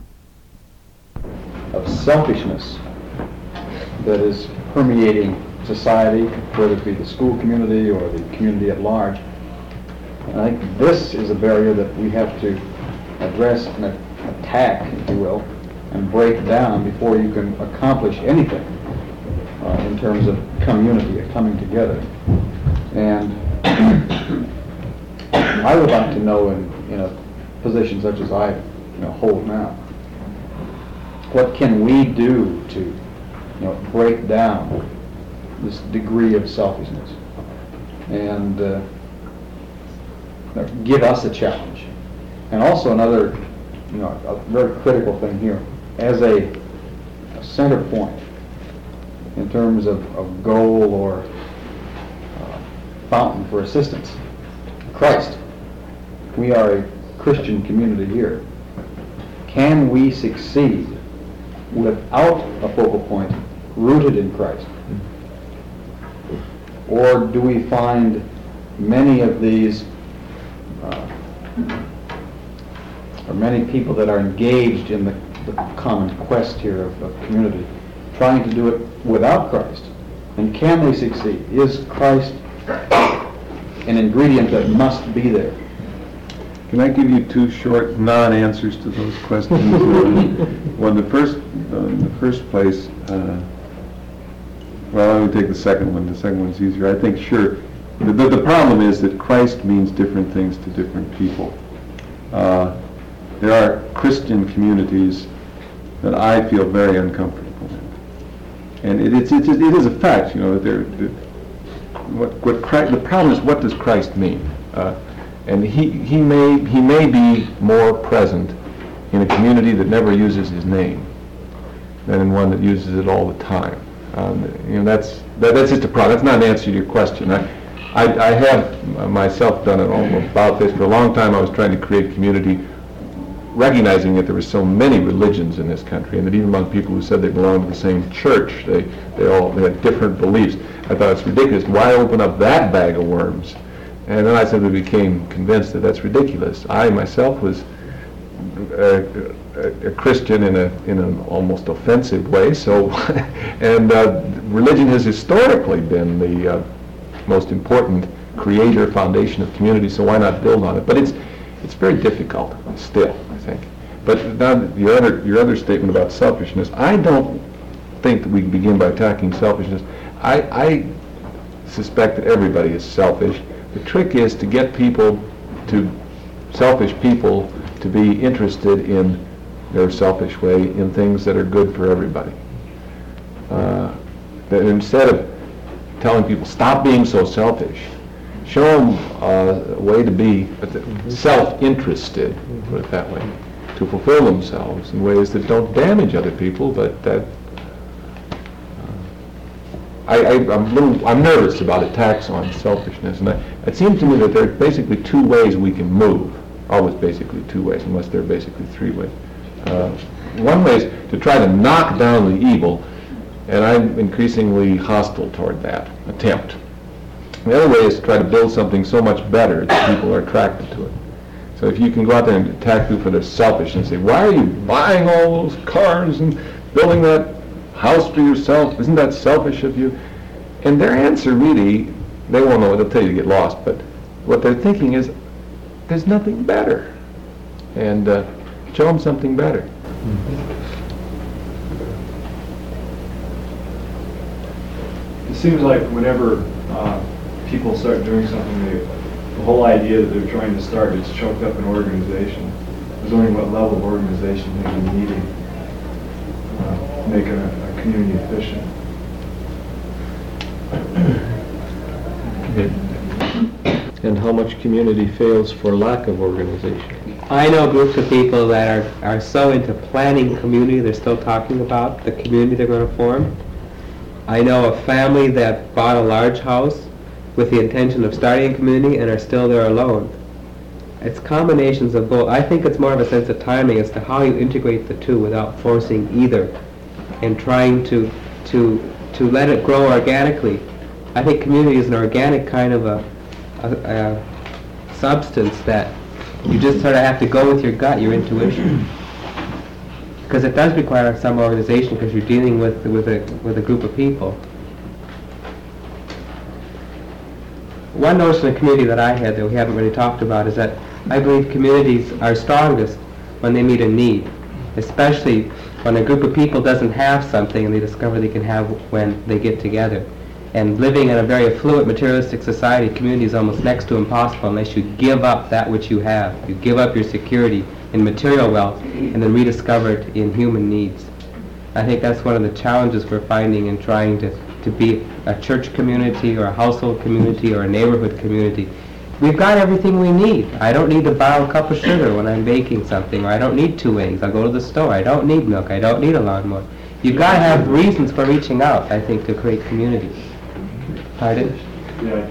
Of selfishness that is permeating society, whether it be the school community or the community at large. And I think this is a barrier that we have to address and attack, if you will, and break down before you can accomplish anything uh, in terms of community, coming together. And I would like to know in, in a position such as I, you know, hold now, what can we do to, you know, break down this degree of selfishness and uh, give us a challenge? And also another, you know, a very critical thing here, as a, a center point in terms of, of goal or uh, fountain for assistance, Christ. We are a Christian community here. Can we succeed without a focal point rooted in Christ? Or do we find many of these, uh, or many people that are engaged in the, the common quest here of, of community, trying to do it without Christ? And can they succeed? Is Christ an ingredient that must be there? Can I give you two short non-answers to those questions? Well, the first, uh, in the first place, uh, well, let me take the second one. The second one's easier. I think, sure. The, the, the problem is that Christ means different things to different people. Uh, there are Christian communities that I feel very uncomfortable in. And it, it's, it's, it is a fact, you know, that they're, that what, what Christ, the problem is, what does Christ mean? Uh, and he, he, may, he may be more present in a community that never uses his name than in one that uses it all the time. Um, you know, that's, that, that's just a problem. That's not an answer to your question. I, I, I have myself done it all about this. For a long time I was trying to create community, recognizing that there were so many religions in this country, and that even among people who said they belonged to the same church, they, they all they had different beliefs. I thought it's ridiculous. Why open up that bag of worms? And then I simply became convinced that that's ridiculous. I myself was a, a, a Christian in a in an almost offensive way. So, and uh, religion has historically been the uh, most important creator foundation of community. So why not build on it? But it's it's very difficult still, I think. But now your other your other statement about selfishness, I don't think that we can begin by attacking selfishness. I, I suspect that everybody is selfish. The trick is to get people, to selfish people, to be interested in their selfish way in things that are good for everybody. Uh, that instead of telling people, stop being so selfish, show them uh, a way to be self-interested, put it that way, to fulfill themselves in ways that don't damage other people, but that I, I, I'm, a little, I'm nervous about attacks on selfishness, and I, it seems to me that there are basically two ways we can move. Always basically two ways, unless there are basically three ways. Uh, one way is to try to knock down the evil, and I'm increasingly hostile toward that attempt. The other way is to try to build something so much better that people are attracted to it. So if you can go out there and attack people for their selfishness, say, why are you buying all those cars and building that house for yourself? Isn't that selfish of you? And their answer really, they won't know, they'll tell you to get lost, but what they're thinking is, there's nothing better. And uh, show them something better. It seems like whenever uh, people start doing something, they, the whole idea that they're trying to start gets choked up in organization. I was wondering what level of organization they would need uh, to make a, a community efficient. And how much community fails for lack of organization? I know groups of people that are, are so into planning community, they're still talking about the community they're going to form. I know a family that bought a large house with the intention of starting a community and are still there alone. It's combinations of both. I think it's more of a sense of timing as to how you integrate the two without forcing either and trying to, to, to let it grow organically. I think community is an organic kind of a, a, a substance that you just sort of have to go with your gut, your intuition. Because it does require some organization because you're dealing with, with, a, with a group of people. One notion of community that I had that we haven't really talked about is that I believe communities are strongest when they meet a need, especially when a group of people doesn't have something and they discover they can have when they get together. And living in a very affluent, materialistic society, community is almost next to impossible unless you give up that which you have. You give up your security in material wealth and then rediscover it in human needs. I think that's one of the challenges we're finding in trying to, to be a church community or a household community or a neighborhood community. We've got everything we need. I don't need to borrow a cup of sugar when I'm baking something, or I don't need two eggs. I'll go to the store. I don't need milk. I don't need a lawnmower. You've got to have reasons for reaching out, I think, to create community. Pardon? Yeah.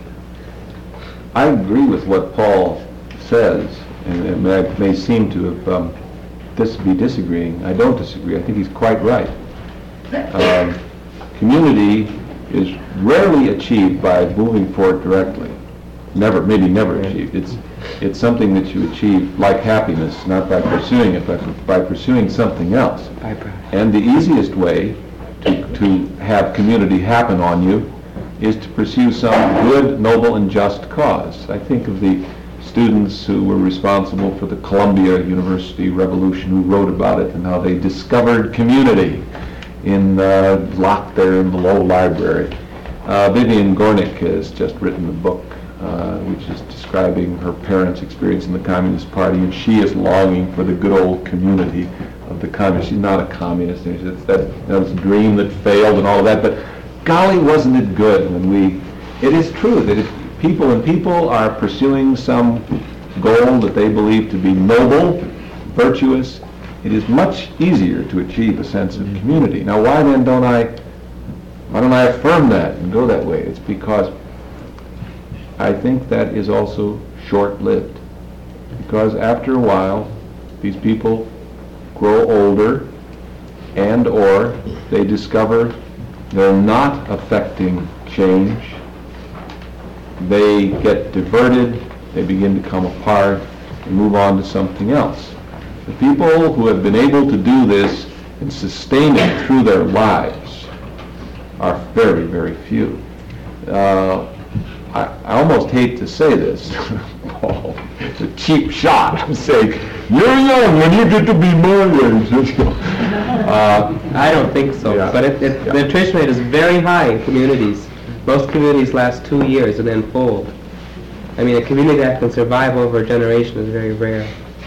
I agree with what Paul says, and it may, may seem to have um, dis- be disagreeing. I don't disagree. I think he's quite right. Um, community is rarely achieved by moving for it directly. Never, maybe never achieved. It's it's something that you achieve like happiness, not by pursuing it, but by pursuing something else. And the easiest way to, to have community happen on you is to pursue some good, noble, and just cause. I think of the students who were responsible for the Columbia University Revolution, who wrote about it and how they discovered community in uh, locked there in the Low Library. Uh, Vivian Gornick has just written a book uh, which is describing her parents' experience in the Communist Party, and she is longing for the good old community of the communists. She's not a communist. It's that, that was a dream that failed and all of that, but golly, wasn't it good when we... It is true that if people and people are pursuing some goal that they believe to be noble, virtuous, it is much easier to achieve a sense of community. Now, why then don't I, why don't I affirm that and go that way? It's because I think that is also short-lived. Because after a while, these people grow older, and or they discover they're not affecting change. They get diverted, they begin to come apart, and move on to something else. The people who have been able to do this and sustain it through their lives are very, very few. Uh, I, I almost hate to say this, Paul, it's a cheap shot. I'm saying, you're young when you get to be my age. uh, I don't think so, yeah. but it, it, Yeah. the attrition rate is very high in communities. Most communities last two years and then fold. I mean, a community that can survive over a generation is very rare.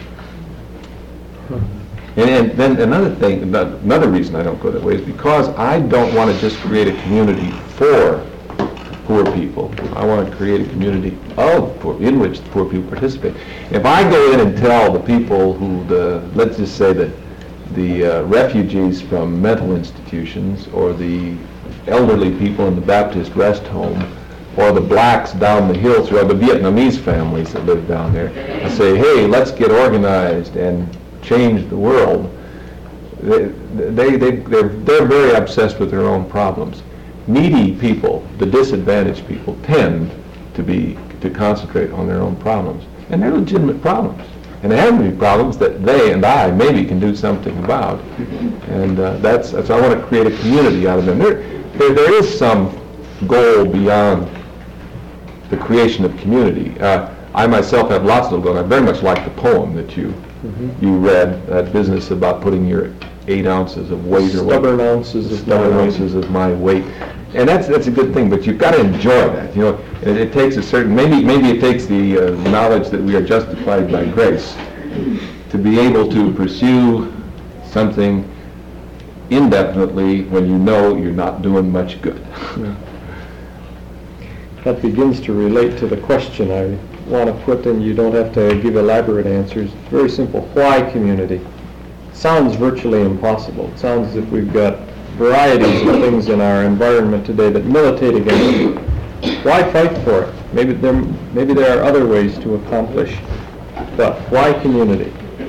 And, and then another thing, ano- another reason I don't go that way is because I don't want to just create a community for poor people. I want to create a community of poor, in which the poor people participate. If I go in and tell the people who, the let's just say that the uh, refugees from mental institutions, or the elderly people in the Baptist rest home, or the blacks down the hills, or the Vietnamese families that live down there, I say, hey, let's get organized and change the world. They, they, they, they're, they're very obsessed with their own problems. Needy people, the disadvantaged people, tend to be, to concentrate on their own problems. And they're legitimate problems. And they happen to be problems that they and I maybe can do something about. And uh, that's, that's, I want to create a community out of them. There, there, there is some goal beyond the creation of community. Uh, I myself have lots of goals. I very much like the poem that you mm-hmm. you read, that business about putting your eight ounces of weight or Stubborn ounces of stubborn my weight. ounces of my weight. And that's that's a good thing, but you've got to enjoy that. You know, it, it takes a certain, maybe maybe it takes the uh, knowledge that we are justified by grace to be able to pursue something indefinitely when you know you're not doing much good. Yeah. That begins to relate to the question I want to put, and you don't have to give elaborate answers. It's very simple. Why community? Sounds virtually impossible. It sounds as if we've got varieties of things in our environment today that militate against it. Why fight for it? Maybe there, maybe there are other ways to accomplish, but why community?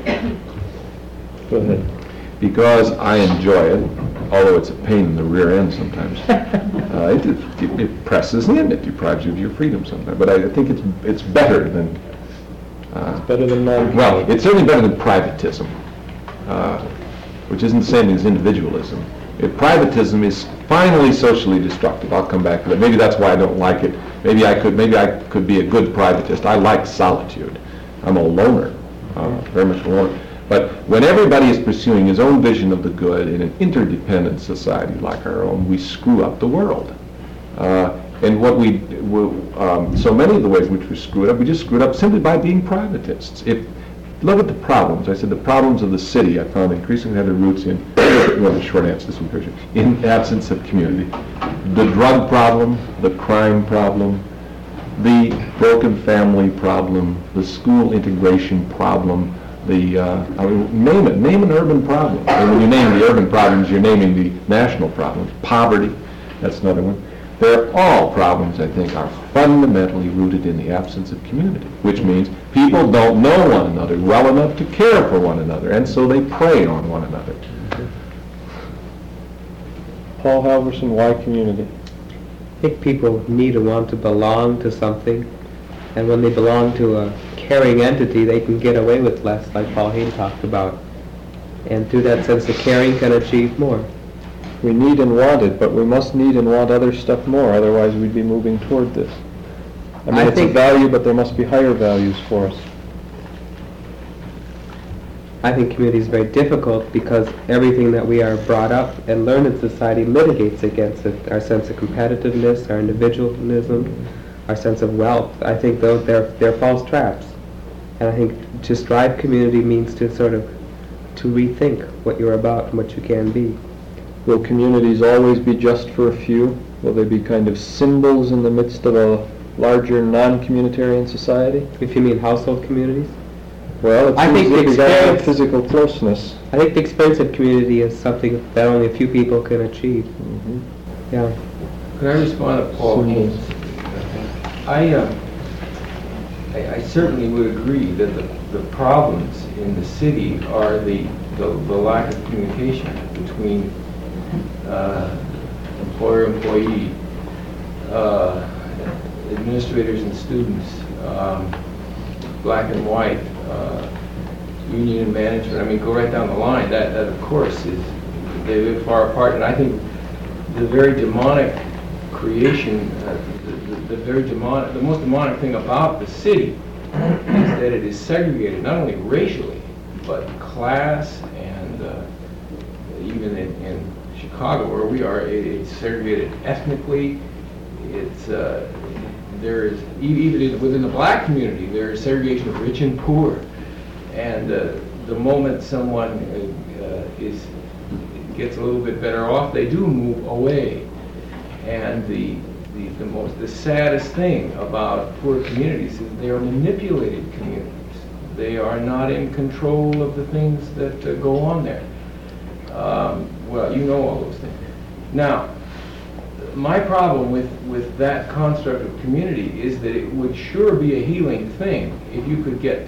Go ahead. Because I enjoy it, although it's a pain in the rear end sometimes. uh, it, it, it presses in, it deprives you of your freedom sometimes. But I think it's it's better than... Uh, It's better than non well, it's certainly better than privatism, uh, which isn't the same as individualism. If privatism is finally socially destructive, I'll come back to that. Maybe that's why I don't like it. Maybe I could maybe I could be a good privatist. I like solitude. I'm a loner, uh, very much a loner. But when everybody is pursuing his own vision of the good in an interdependent society like our own, we screw up the world. Uh, And what we, we- um, so many of the ways which we screwed up, we just screwed up simply by being privatists. If, look at the problems. I said the problems of the city I found increasingly had their roots in, well, the short answer, this one, Persia, in absence of community. The drug problem, the crime problem, the broken family problem, the school integration problem, the, uh, I mean, name it, name an urban problem. And when you name the urban problems, you're naming the national problems. Poverty, that's another one. They're all problems, I think, are fundamentally rooted in the absence of community, which means people don't know one another well enough to care for one another, and so they prey on one another. Paul Halverson, why community? I think people need and want to belong to something, and when they belong to a caring entity, they can get away with less, like Paul Hayne talked about. And through that sense of caring, can achieve more. We need and want it, but we must need and want other stuff more, otherwise we'd be moving toward this. I mean, I it's a think- value, but there must be higher values for us. I think community is very difficult because everything that we are brought up and learn in society litigates against it. Our sense of competitiveness, our individualism, our sense of wealth. I think those they're they're false traps. And I think to strive community means to sort of to rethink what you're about and what you can be. Will communities always be just for a few? Will they be kind of symbols in the midst of a larger non-communitarian society? If you mean household communities? Well, it's I think the usually got experience- physical closeness. I think the experience of community is something that only a few people can achieve. Mhm. Yeah. Could I respond to Paul Haynes? I, uh, I I certainly would agree that the, the problems in the city are the, the, the lack of communication between uh, employer-employee, uh, administrators and students, um, black and white, uh, union and management. I mean, go right down the line. That, that of course, is they live far apart. And I think the very demonic creation, uh, the, the, the very demonic, the most demonic thing about the city is that it is segregated not only racially, but class and uh, even in, in Chicago, where we are, it, it's segregated ethnically. It's uh, there is e- even within the black community there is segregation of rich and poor, and uh, the moment someone uh, is gets a little bit better off, they do move away. And the the, the most the saddest thing about poor communities is they are manipulated communities. They are not in control of the things that uh, go on there. Um, well, you know all those things. Now, my problem with, with that construct of community is that it would sure be a healing thing if you could get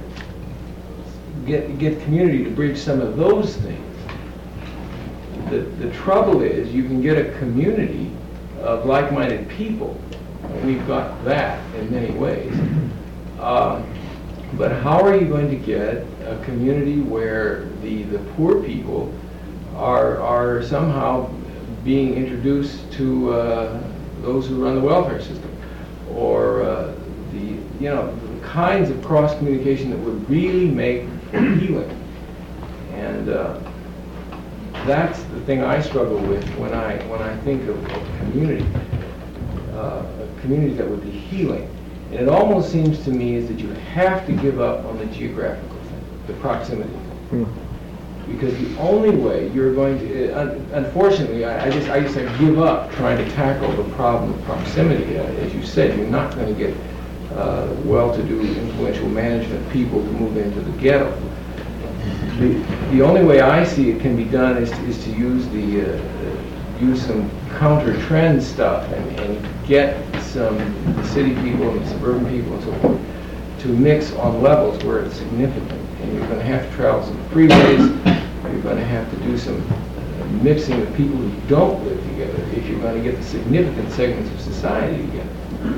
get get community to bridge some of those things. The, the trouble is you can get a community of like-minded people. We've got that in many ways. Um, but how are you going to get a community where the, the poor people are, are somehow being introduced to uh, those who run the welfare system? Or uh, the, you know, the kinds of cross-communication that would really make for healing. And uh, that's the thing I struggle with when I when I think of, of community, uh, a community that would be healing. And it almost seems to me is that you have to give up on the geographical thing, the proximity thing. Mm. Because the only way you're going to, uh, un- unfortunately, I, I just I just I give up trying to tackle the problem of proximity. Uh, as you said, you're not going to get uh, well-to-do, influential management people to move into the ghetto. The, the only way I see it can be done is to, is to use the uh, use some counter trend stuff and, and get some the city people and the suburban people and so forth to mix on levels where it's significant. And you're going to have to travel some freeways. You're going to have to do some uh, mixing of people who don't live together if you're going to get the significant segments of society together.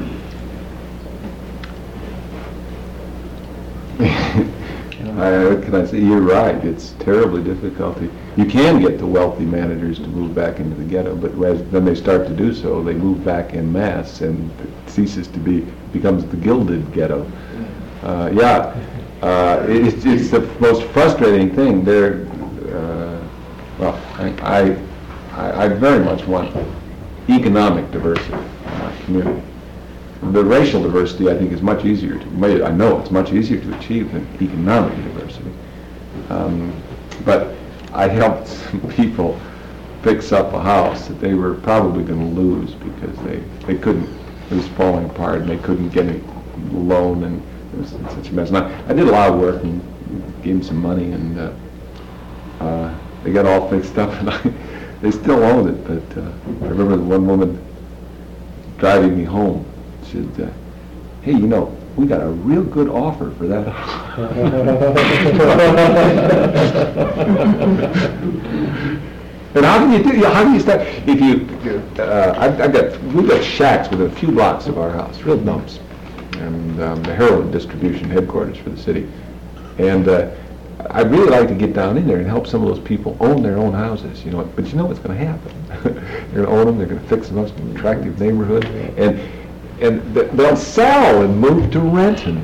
I, can I say, you're right, it's terribly difficult. You can get the wealthy managers to move back into the ghetto, but as, when they start to do so, they move back en masse and it ceases to be, becomes the gilded ghetto. Uh, yeah, uh, it, it's, it's the most frustrating thing. They're, uh, well, I, I, I very much want economic diversity. Uh, community. The racial diversity, I think, is much easier to, may- I know it's much easier to achieve than economic diversity. Um, But I helped some people fix up a house that they were probably going to lose because they, they couldn't, it was falling apart and they couldn't get a loan, and it was such a mess. And I, I did a lot of work and gave them some money, and uh, uh, they got all fixed up, and I, they still own it. But uh, I remember the one woman driving me home said, uh, "Hey, you know, we got a real good offer for that house." And how can you do? How do you start? If you, uh, I've, I've got, we've got shacks within a few blocks of our house, real dumps, and um, the heroin distribution headquarters for the city. And uh, I'd really like to get down in there and help some of those people own their own houses, you know. But you know what's going to happen? They're going to own them. They're going to fix them up in an attractive neighborhood, and and th- they'll sell and move to Renton.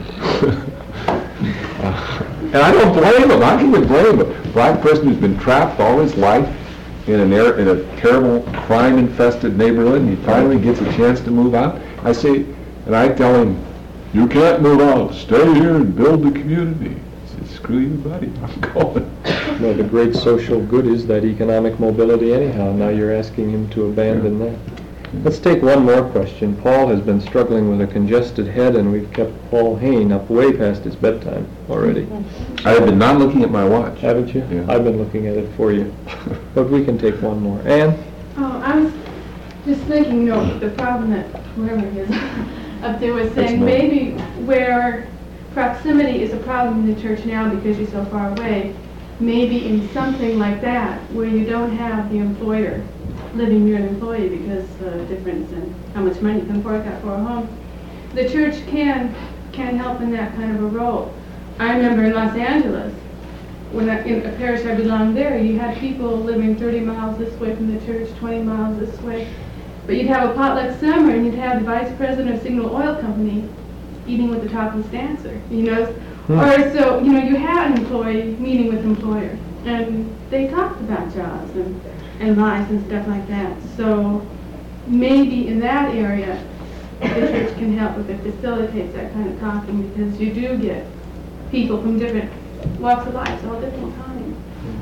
uh, and I don't blame them. How can you blame a black person who's been trapped all his life in an air, in a terrible crime-infested neighborhood, and he finally gets a chance to move out? I say, and I tell him, "You can't move out. Stay here and build the community." He says, "Screw you, buddy. I'm going." No, the great social good is that economic mobility anyhow. Now you're asking him to abandon that. Let's take one more question. Paul has been struggling with a congested head, and we've kept Paul Hain up way past his bedtime already. I have been not looking at my watch. Haven't you? Yeah. I've been looking at it for you. But we can take one more. Ann? Oh, I was just thinking, you know, the problem that whoever he is up there was saying, That's maybe where proximity is a problem in the church now because you're so far away, maybe in something like that where you don't have the employer living near an employee because of the difference in how much money you can fork out for a home, the church can can help in that kind of a role. I remember in Los Angeles, when I, in a parish I belonged there, you had people living thirty miles this way from the church, twenty miles this way. But you'd have a potluck summer and you'd have the vice president of Signal Oil Company eating with the topless dancer, you know? Hmm. Or so, you know, you had an employee meeting with employer and they talked about jobs and, and lives and stuff like that. So maybe in that area, the church can help if it facilitates that kind of talking, because you do get people from different walks of life all different times.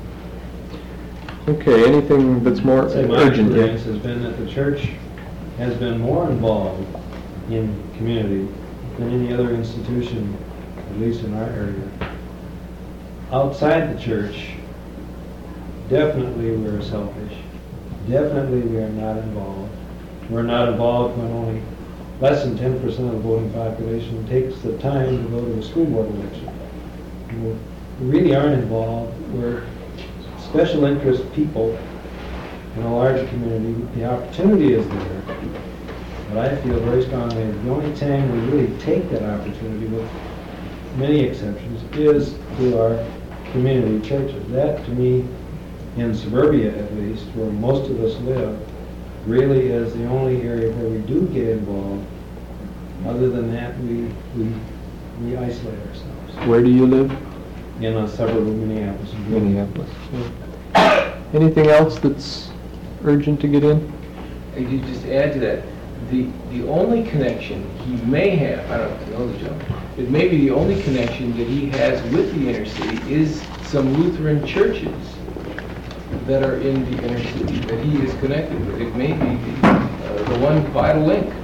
Okay, anything that's more So my urgent here? experience has been that the church has been more involved in community than any other institution, at least in our area. Outside the church, definitely we're selfish. Definitely we are not involved. We're not involved when only less than ten percent of the voting population takes the time to go to a school board election. We really aren't involved. We're special interest people in a large community. The opportunity is there, but I feel very strongly the only time we really take that opportunity, with many exceptions, is to our community churches. That, to me, in suburbia at least, where most of us live, really is the only area where we do get involved. Other than that, we we, we isolate ourselves. Where do you live? In a suburb of Minneapolis. Minneapolis. Yeah. Anything else that's urgent to get in? I could just add to that, the, the only connection he may have, I don't know the gentleman, it may be the only connection that he has with the inner city is some Lutheran churches that are in the inner city that he is connected with. It may be the, uh, the one vital link.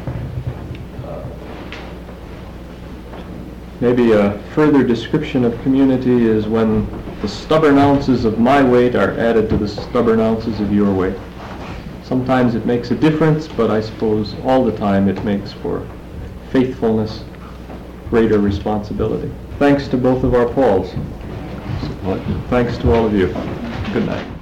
Maybe a further description of community is when the stubborn ounces of my weight are added to the stubborn ounces of your weight. Sometimes it makes a difference, but I suppose all the time it makes for faithfulness, greater responsibility. Thanks to both of our Pauls. Thanks to all of you. Good night.